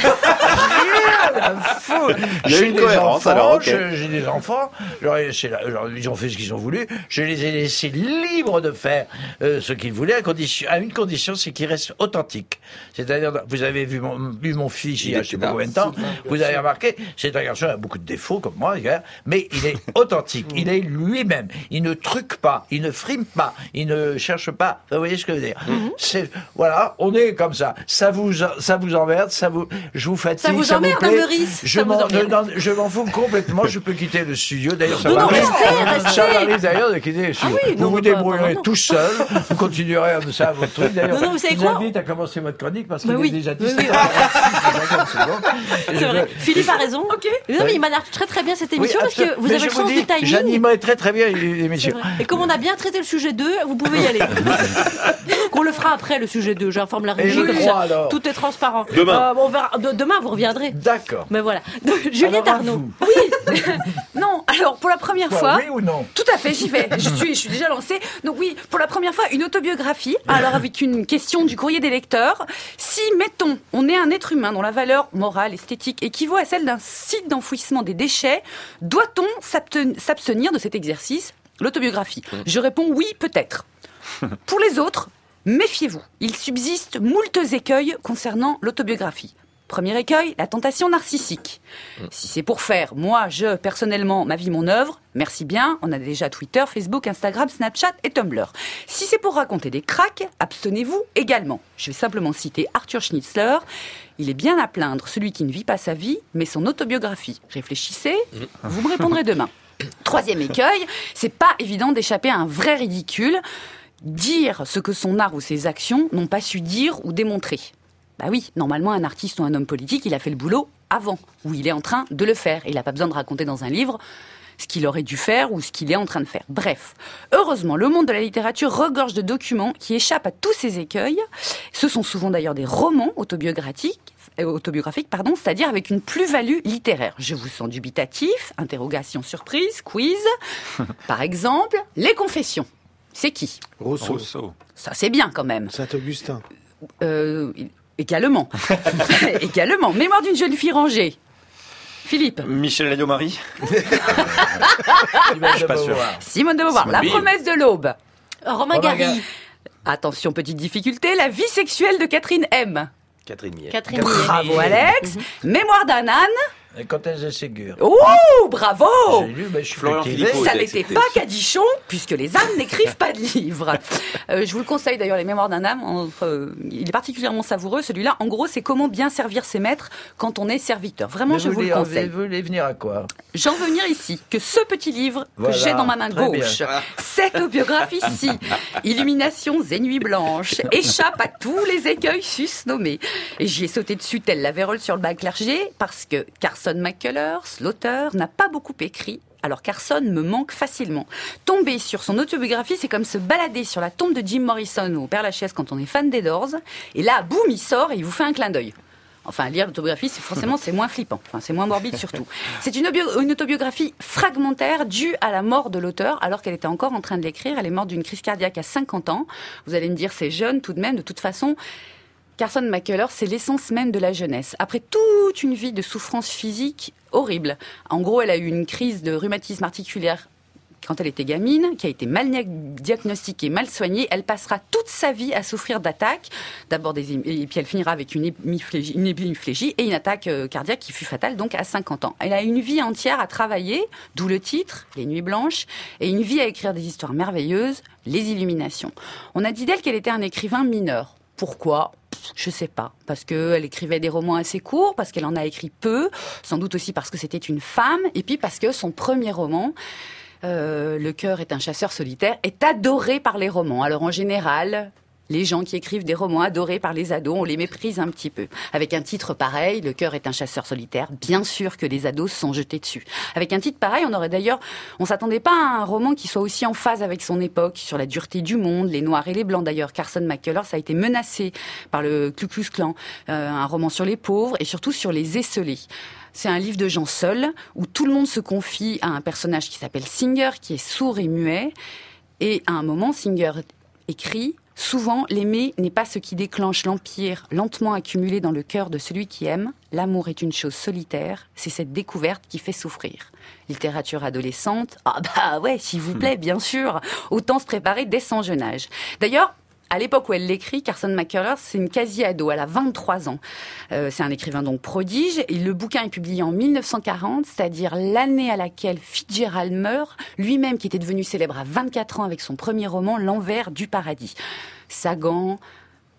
rien à foutre. Il y a J'ai une des cohérence, enfants, alors, ok. je- J'ai des enfants. Leur ai laissé la- leur- ils ont fait ce qu'ils ont voulu. Je les ai laissés libres de faire euh, ce qu'ils voulaient à, condition, à une condition, c'est qu'ils restent authentiques. C'est-à-dire, vous avez vu mon, vu mon fils il y a je sais pas combien de temps. Vous avez remarqué, c'est un garçon qui a beaucoup de défauts comme moi, mais il est authentique. Il est lui-même. Il ne truque pas. Il ne frime pas. Il ne cherche pas. Vous voyez ce que je veux dire? C'est, voilà, on est comme ça. Ça vous, ça vous emmerde, ça vous, je vous fatigue, Ça vous ça emmerde vous plaît. Charles Meurice, je ça vous m'en, emmerde. non, je m'en fous complètement. Je peux quitter le studio. D'ailleurs, ça Non, non, m'arrive. restez, restez. Ça m'arrive d'ailleurs de quitter le studio. Ah oui, vous non, vous pas- débrouillerez pas- pas- tout seul. Vous continuerez à ça à votre truc. D'ailleurs, Non, non, vous savez je quoi vous invite à commencer votre chronique parce Bah qu'il oui. est déjà Oui, oui, dix-sept heures. C'est vrai. Philippe a raison. Ok. Non, mais il manage très très bien cette émission Oui, parce que absolument. vous Mais avez je le vous sens dis, du timing. j'animerai très très bien C'est l'émission. vrai. Et comme on a bien traité le sujet deux, vous pouvez y aller. Qu'on le fera après le sujet deux. J'informe la Et régie le comme trois, ça. alors Tout est transparent. Demain. Euh, bon, on verra. De- demain, vous reviendrez. D'accord. Mais voilà. De- Juliette Arnaud. Non, alors pour la première Quoi, fois. oui ou non? Tout à fait, j'y vais. Je suis, je suis déjà lancée. Donc oui, pour la première fois, une autobiographie. Alors avec une question du courrier des lecteurs. Si, mettons, on est un être humain dont la valeur morale, esthétique équivaut à celle d'un site d'enfouissement des déchets, doit-on s'abten- s'abstenir de cet exercice, l'autobiographie? Je réponds oui, peut-être. Pour les autres, méfiez-vous. Il subsiste moultes écueils concernant l'autobiographie. Premier écueil, la tentation narcissique. Si c'est pour faire, moi, je, personnellement, ma vie, mon œuvre, merci bien, on a déjà Twitter, Facebook, Instagram, Snapchat et Tumblr. Si c'est pour raconter des cracks, abstenez-vous également. Je vais simplement citer Arthur Schnitzler. Il est bien à plaindre celui qui ne vit pas sa vie, mais son autobiographie. Réfléchissez, vous me répondrez demain. Troisième écueil, c'est pas évident d'échapper à un vrai ridicule. Dire ce que son art ou ses actions n'ont pas su dire ou démontrer. Bah oui, normalement, un artiste ou un homme politique, il a fait le boulot avant, ou il est en train de le faire. Il n'a pas besoin de raconter dans un livre ce qu'il aurait dû faire ou ce qu'il est en train de faire. Bref, heureusement, le monde de la littérature regorge de documents qui échappent à tous ces écueils. Ce sont souvent d'ailleurs des romans autobiographiques, euh, autobiographiques, pardon, c'est-à-dire avec une plus-value littéraire. Je vous sens dubitatif, interrogation surprise, quiz. Par exemple, les Confessions. C'est qui? Rousseau. Rousseau. Ça, c'est bien quand même. Saint-Augustin. Euh, également. également. Mémoire d'une jeune fille rangée. Philippe. Michel Léo-Marie. Je suis pas sûr. Simone de Beauvoir. Simone La Veil. promesse de l'aube. Romain Romain Gary. Gary. Attention, petite difficulté. La vie sexuelle de Catherine M. Catherine Miette. Catherine Bravo, Millet. Alex. Mémoire d'un âne. Et quand elle est Ségur. Oh, bravo. J'ai lu, mais je suis Florian cultivé. Philippot. Ça était n'était accepté. pas Cadichon, puisque les ânes n'écrivent pas de livres. Euh, je vous le conseille d'ailleurs, les Mémoires d'un âne. Entre, euh, il est particulièrement savoureux, celui-là. En gros, c'est comment bien servir ses maîtres quand on est serviteur. Vraiment, Mais je vous le voulez- conseille. Vous voulez venir à quoi? J'en veux venir ici, que ce petit livre Voilà, que j'ai dans ma main très gauche, bien. cette autobiographie-ci, Illuminations et Nuits Blanches, échappe à tous les écueils susnommés. Et j'y ai sauté dessus telle la vérole sur le bas clergé, parce que Carson McCullers, l'auteur, n'a pas beaucoup écrit. Alors Carson me manque facilement. Tomber sur son autobiographie, c'est comme se balader sur la tombe de Jim Morrison au Père-Lachaise quand on est fan des Doors. Et là, boum, il sort et il vous fait un clin d'œil. Enfin, lire l'autobiographie, c'est forcément c'est moins flippant. Enfin, c'est moins morbide surtout. C'est une, obio- une autobiographie fragmentaire due à la mort de l'auteur, alors qu'elle était encore en train de l'écrire. Elle est morte d'une crise cardiaque à cinquante ans. Vous allez me dire, c'est jeune tout de même. De toute façon, Carson McCullers, c'est l'essence même de la jeunesse. Après toute une vie de souffrance physique horrible. En gros, elle a eu une crise de rhumatisme articulaire quand elle était gamine, qui a été mal diagnostiquée, mal soignée. Elle passera toute sa vie à souffrir d'attaques. D'abord des hém- et puis elle finira avec une hémiplégie, une hémiplégie et une attaque euh, cardiaque qui fut fatale donc à cinquante ans. Elle a une vie entière à travailler, d'où le titre, Les Nuits Blanches, et une vie à écrire des histoires merveilleuses, Les Illuminations. On a dit d'elle qu'elle était un écrivain mineur. Pourquoi ? Je sais pas. Parce qu'elle écrivait des romans assez courts, parce qu'elle en a écrit peu, sans doute aussi parce que c'était une femme, et puis parce que son premier roman, euh, Le cœur est un chasseur solitaire, est adoré par les romans. Alors en général, les gens qui écrivent des romans adorés par les ados, on les méprise un petit peu. Avec un titre pareil, Le cœur est un chasseur solitaire, bien sûr que les ados se sont jetés dessus. Avec un titre pareil, on aurait d'ailleurs, on s'attendait pas à un roman qui soit aussi en phase avec son époque, sur la dureté du monde, les noirs et les blancs. D'ailleurs, Carson McCullers a été menacé par le Ku Klux Klan, euh, un roman sur les pauvres et surtout sur les esseulés. C'est un livre de gens seuls, où tout le monde se confie à un personnage qui s'appelle Singer, qui est sourd et muet. Et à un moment, Singer écrit « Souvent, l'aimer n'est pas ce qui déclenche l'empire lentement accumulé dans le cœur de celui qui aime. L'amour est une chose solitaire, c'est cette découverte qui fait souffrir. » Littérature adolescente, ah bah ouais, s'il vous plaît, bien sûr. Autant se préparer dès son jeune âge. D'ailleurs, à l'époque où elle l'écrit, Carson McCullers, c'est une quasi-ado, elle a vingt-trois ans. Euh, c'est un écrivain donc prodige, et le bouquin est publié en mille neuf cent quarante, c'est-à-dire l'année à laquelle Fitzgerald meurt, lui-même qui était devenu célèbre à vingt-quatre ans avec son premier roman, L'envers du paradis. Sagan,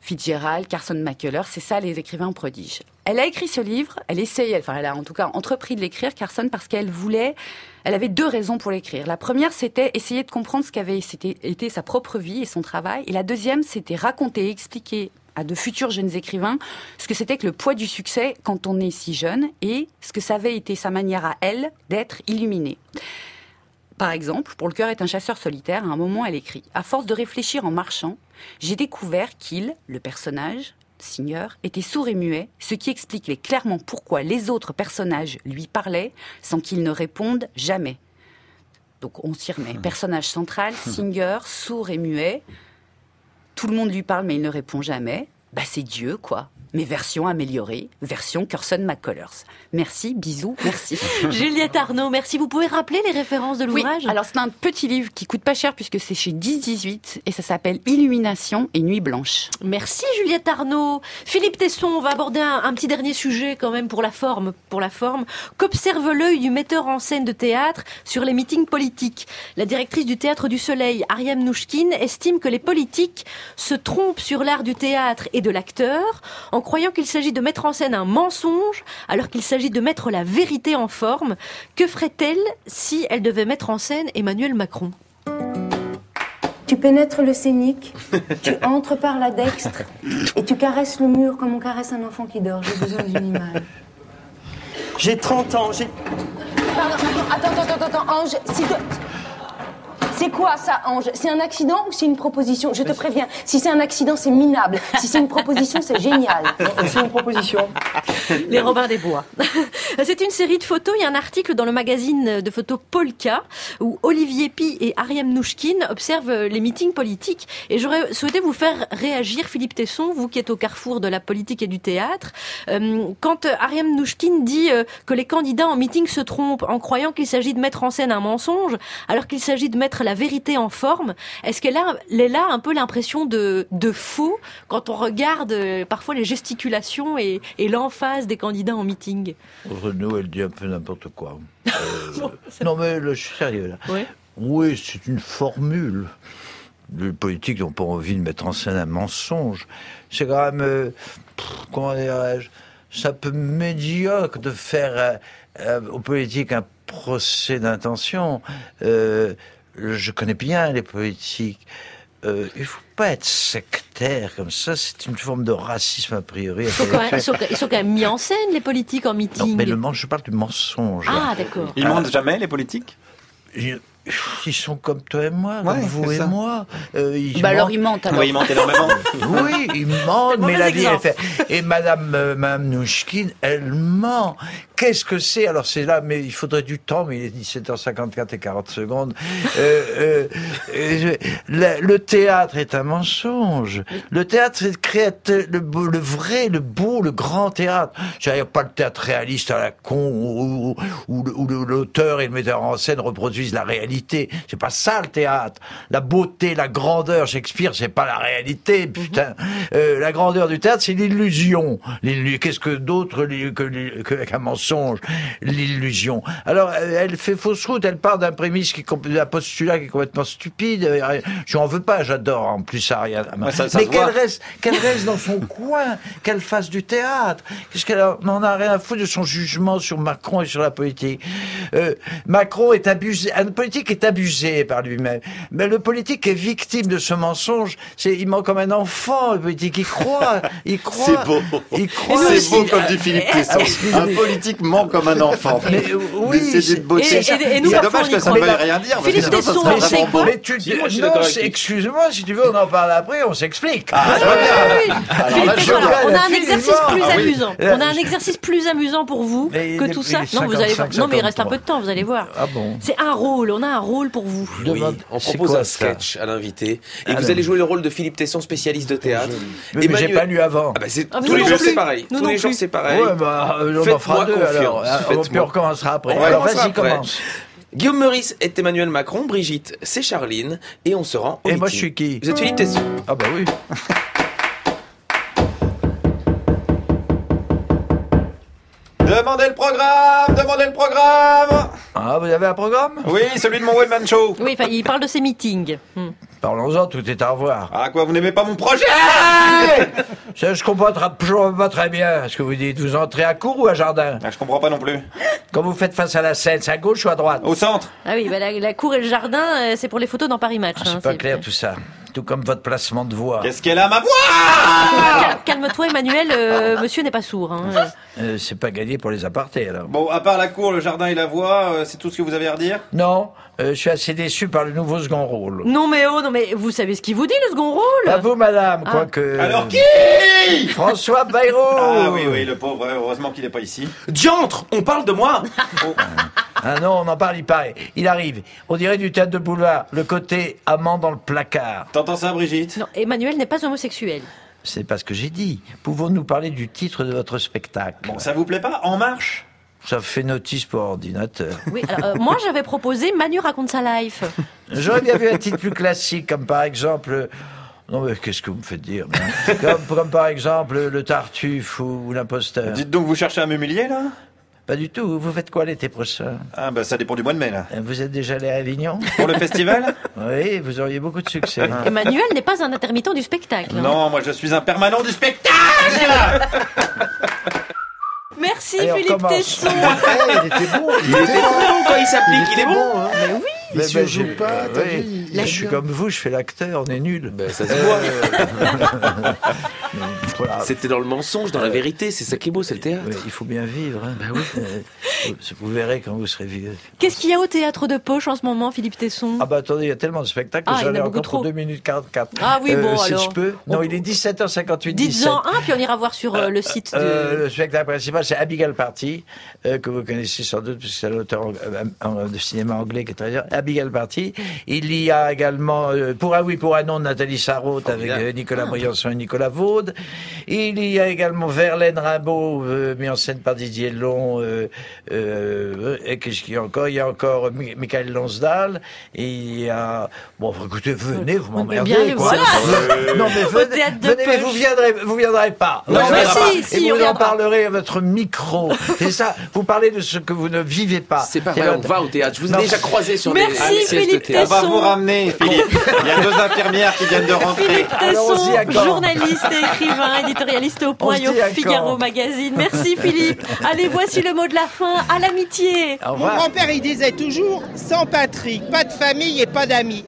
Fitzgerald, Carson McCullers, c'est ça les écrivains prodiges. Elle a écrit ce livre, elle essayait, enfin elle a en tout cas entrepris de l'écrire, Carson, parce qu'elle voulait, elle avait deux raisons pour l'écrire. La première, c'était essayer de comprendre ce qu'avait été sa propre vie et son travail. Et la deuxième, c'était raconter, expliquer à de futurs jeunes écrivains ce que c'était que le poids du succès quand on est si jeune et ce que ça avait été sa manière à elle d'être illuminée. Par exemple, pour Le cœur est un chasseur solitaire, à un moment, elle écrit « À force de réfléchir en marchant, j'ai découvert qu'il, le personnage, Singer, était sourd et muet, ce qui expliquait clairement pourquoi les autres personnages lui parlaient sans qu'ils ne répondent jamais. » Donc on s'y remet. Personnage central, Singer, sourd et muet. Tout le monde lui parle mais il ne répond jamais. Bah c'est Dieu, quoi. Mais version améliorée, version Carson McCullers. Merci, bisous, merci. Juliette Arnaud, merci. Vous pouvez rappeler les références de l'ouvrage ? Oui, alors c'est un petit livre qui coûte pas cher puisque c'est chez dix dix-huit et ça s'appelle Illumination et Nuit blanche. Merci Juliette Arnaud. Philippe Tesson, on va aborder un, un petit dernier sujet quand même pour la forme. Pour la forme. Qu'observe l'œil du metteur en scène de théâtre sur les meetings politiques ? La directrice du Théâtre du Soleil, Ariam Nouchkine, estime que les politiques se trompent sur l'art du théâtre et de l'acteur en croyant qu'il s'agit de mettre en scène un mensonge alors qu'il s'agit de mettre la vérité en forme. Que ferait-elle si elle devait mettre en scène Emmanuel Macron ? Tu pénètres le scénique, tu entres par la dextre et tu caresses le mur comme on caresse un enfant qui dort. J'ai besoin d'une image. J'ai trente ans, j'ai... Pardon, attends, attends, attends, attends, Ange, si te... C'est quoi ça, Ange ? C'est un accident ou c'est une proposition ? Je te préviens, si c'est un accident, c'est minable. Si c'est une proposition, c'est génial. C'est une proposition. Les Robins des Bois. C'est une série de photos. Il y a un article dans le magazine de photos Polka où Olivier Pi et Ariam Nouchkine observent les meetings politiques. Et j'aurais souhaité vous faire réagir, Philippe Tesson, vous qui êtes au carrefour de la politique et du théâtre. Euh, quand Ariam Nouchkine dit euh, que les candidats en meeting se trompent en croyant qu'il s'agit de mettre en scène un mensonge alors qu'il s'agit de mettre la vérité en forme, est-ce qu'elle a, elle a un peu l'impression de, de faux quand on regarde euh, parfois les gesticulations et, et l'emphase des candidats en meeting ? Renaud, elle dit un peu n'importe quoi. Euh, non mais là, je suis sérieux là. Ouais. Oui, c'est une formule. Les politiques n'ont pas envie de mettre en scène un mensonge. C'est quand même, euh, pff, comment dirais-je, c'est un peu médiocre de faire euh, euh, aux politiques un procès d'intention. Euh, je connais bien les politiques. Euh, il ne faut pas être sectaire comme ça, c'est une forme de racisme a priori. Ils sont, quand même, ils, sont, ils sont quand même mis en scène, les politiques, en meeting. Non, mais le mensonge, je parle du mensonge. Ah, d'accord. Ils mentent jamais, les politiques ? Ils, ils sont comme toi et moi, ouais, comme vous et ça. moi. Euh, ils bah mentent. alors ils mentent. Alors. Oui, ils mentent énormément. Oui, ils mentent, mais la vie est faite. Et Madame, euh, Madame Nouchkine, elle ment. Qu'est-ce que c'est ? Alors c'est là, mais il faudrait du temps, mais il est dix-sept heures cinquante-quatre et quarante secondes. Euh, euh, euh, le, le théâtre est un mensonge. Le théâtre, c'est créateur, le, le vrai, le beau, le grand théâtre. C'est-à-dire pas le théâtre réaliste à la con, où, où, où, où l'auteur et le metteur en scène reproduisent la réalité. C'est pas ça le théâtre. La beauté, la grandeur, Shakespeare, c'est pas la réalité, putain. Euh, la grandeur du théâtre, c'est l'illusion. L'illu- Qu'est-ce que d'autre que, que, qu'un mensonge ? L'illusion. Alors, elle fait fausse route, elle part d'un prémisse, qui, d'un postulat qui est complètement stupide. Je n'en veux pas, j'adore en plus Ariane. Ouais, ça, ça mais qu'elle voit. reste, qu'elle reste dans son coin, qu'elle fasse du théâtre. Qu'est-ce qu'elle n'en a rien à foutre de son jugement sur Macron et sur la politique. Euh, Macron est abusé, un politique est abusé par lui-même. Mais le politique est victime de ce mensonge. C'est, il ment comme un enfant, le politique. Il croit, il croit. C'est beau. Il croit. C'est beau comme dit Philippe Tesson. Un politique ment comme un enfant. Mais, oui, mais c'est d'une beauté. Et, et, et nous, c'est dommage que ça ne veuille rien dire. Philippe Tesson, ça c'est beau. Mais tu, Si, moi, je suis non, d'accord avec c'est- lui. excuse-moi, si tu veux, on en parle après, on s'explique. Ah, je vois bien. Alors Philippe là, je Tesson, vois alors, bien. on a un Philippe exercice Tesson. plus Ah oui. amusant. Là, On a un je- exercice plus amusant pour vous Mais que il est- tout ça. il est Non, vous allez voir. cinquante-cinq, Non, mais il reste un peu de cinquante-trois. temps, vous allez voir. Ah bon. C'est un rôle, on a un rôle pour vous. Je Oui, demande- on c'est propose quoi, un ça sketch à l'invité et Ah, vous non. allez jouer le rôle de Philippe Tesson, spécialiste de théâtre. Mais, mais j'ai pas lu avant. Ah bah c'est, Ah, mais tous nous les non jours plus. c'est pareil. Nous tous non les jours plus. c'est pareil. Ouais, bah, euh, on en Faites-moi fera deux, confiance, alors. Ah, faites-moi. Puis on recommencera après. On va Alors, commencer vas-y, après. commence. Guillaume Meurice est Emmanuel Macron, Brigitte c'est Charline et on se rend au Et moi, meeting. je suis qui ? Vous êtes Philippe Tesson. Ah bah oui. Demandez le programme, demandez le programme. Ah Ah, vous avez un programme? Oui, celui de mon one-man show. Oui, enfin, il parle de ses meetings. Hmm. Parlons-en, tout est à revoir. Ah, quoi, vous n'aimez pas mon projet? Ça, je comprends tra- toujours pas très bien ce que vous dites. Vous entrez à cour ou à jardin? Ah, je comprends pas non plus. Quand vous faites face à la scène, c'est à gauche ou à droite? Au centre. Ah oui, bah, la, la cour et le jardin, euh, c'est pour les photos dans Paris Match. Ah, c'est hein, pas clair tout ça. Tout comme votre placement de voix. Qu'est-ce qu'elle a, ma voix? Cal- Calme-toi, Emmanuel, euh, monsieur n'est pas sourd. Hein. Euh, c'est pas gagné pour les apartés, alors. Bon, à part la cour, le jardin et la voix, euh, c'est tout ce que vous avez à redire? Non, euh, je suis assez déçu par le nouveau second rôle. Non mais oh, non mais vous savez ce qu'il vous dit, le second rôle? Pas vous, madame, Ah. quoique... Alors qui? François Bayrou. Ah oui, oui, le pauvre, heureusement qu'il n'est pas ici. Diantre, on parle de moi. Oh. Ah non, on en parle, il paraît. Il arrive. On dirait du théâtre de boulevard. Le côté amant dans le placard. T'entends ça, Brigitte? Non, Emmanuel n'est pas homosexuel. C'est pas ce que j'ai dit. Pouvons-nous parler du titre de votre spectacle? Bon, ça vous plaît pas? En marche? Ça fait notice pour ordinateur. Oui, alors, euh, moi j'avais proposé Manu raconte sa life. J'aurais bien vu un titre plus classique, comme par exemple... Non mais qu'est-ce que vous me faites dire? comme, comme par exemple Le Tartuffe ou, ou L'Imposteur. Dites donc, vous cherchez à m'humilier, là? Pas du tout. Vous faites quoi l'été prochain? Ah bah ça dépend du mois de mai, là. Vous êtes déjà allé à Avignon? Pour le festival? Oui, vous auriez beaucoup de succès. Emmanuel n'est pas un intermittent du spectacle. hein. Non, moi je suis un permanent du spectacle. Merci Allez, on Philippe commence. Tesson. Eh, il était bon. Il était très bon quand il s'applique, il est bon. hein. Mais oui. Il Mais se ben, joue j'ai- pas, t'as oui. vu, il Je est suis bien. comme vous, je fais l'acteur, on est nul. Ben, ça se voit. Voilà. C'était dans le mensonge, dans la vérité, c'est ça qui est beau, c'est le théâtre. Oui, il faut bien vivre. Hein. Ben oui. Euh, vous, vous verrez quand vous serez vieux. Qu'est-ce qu'il y a au théâtre de poche en ce moment, Philippe Tesson? Ah bah attendez, il y a tellement de spectacles que Ah, il y en j'en ai a beaucoup encore pour trop. deux minutes quarante-quatre. Ah oui, bon, si alors. je peux. Non, il est dix-sept heures cinquante-huit. Dites-en un, puis on ira voir sur euh, le site de... Euh, le spectacle principal, c'est Abigail Party, euh, que vous connaissez sans doute, puisque c'est un auteur ang- euh, ang- de cinéma anglais qui est très bien. Abigail Party. Il y a également, euh, pour un oui, pour un non, Nathalie Sarraute avec euh, Nicolas Briançon et Nicolas Vaude. Il y a également Verlaine Rimbaud, euh, mis en scène par Didier Long, euh, euh, et qu'est-ce qu'il y a encore? Il y a encore Mi- Michael Lonsdal, et il y a, bon, écoutez, venez, vous m'emmerdez, bien, quoi. voilà. Euh, non, mais Au venez, théâtre de venez, mais poche. vous viendrez, vous viendrez pas. Non, Vous mais viendrez si, pas. si, et on vous en viendra. parlerez à votre micro. C'est ça, vous parlez de ce que vous ne vivez pas. C'est pas Et vrai, on votre- va au théâtre. Je vous ai Non. déjà croisé sur Merci, des des sièges de Philippe théâtre. On va Tesson. vous ramener, Philippe. Il y a deux infirmières qui viennent de rentrer. Philippe Allons-y à Tesson, Caen. journaliste et écrivain, éditorialiste au Point se et au dit à Figaro Caen. Magazine. Merci Philippe. Allez, voici le mot de la fin, à l'amitié. Au Mon revoir. grand-père, il disait toujours, sans patrie, pas de famille et pas d'amis.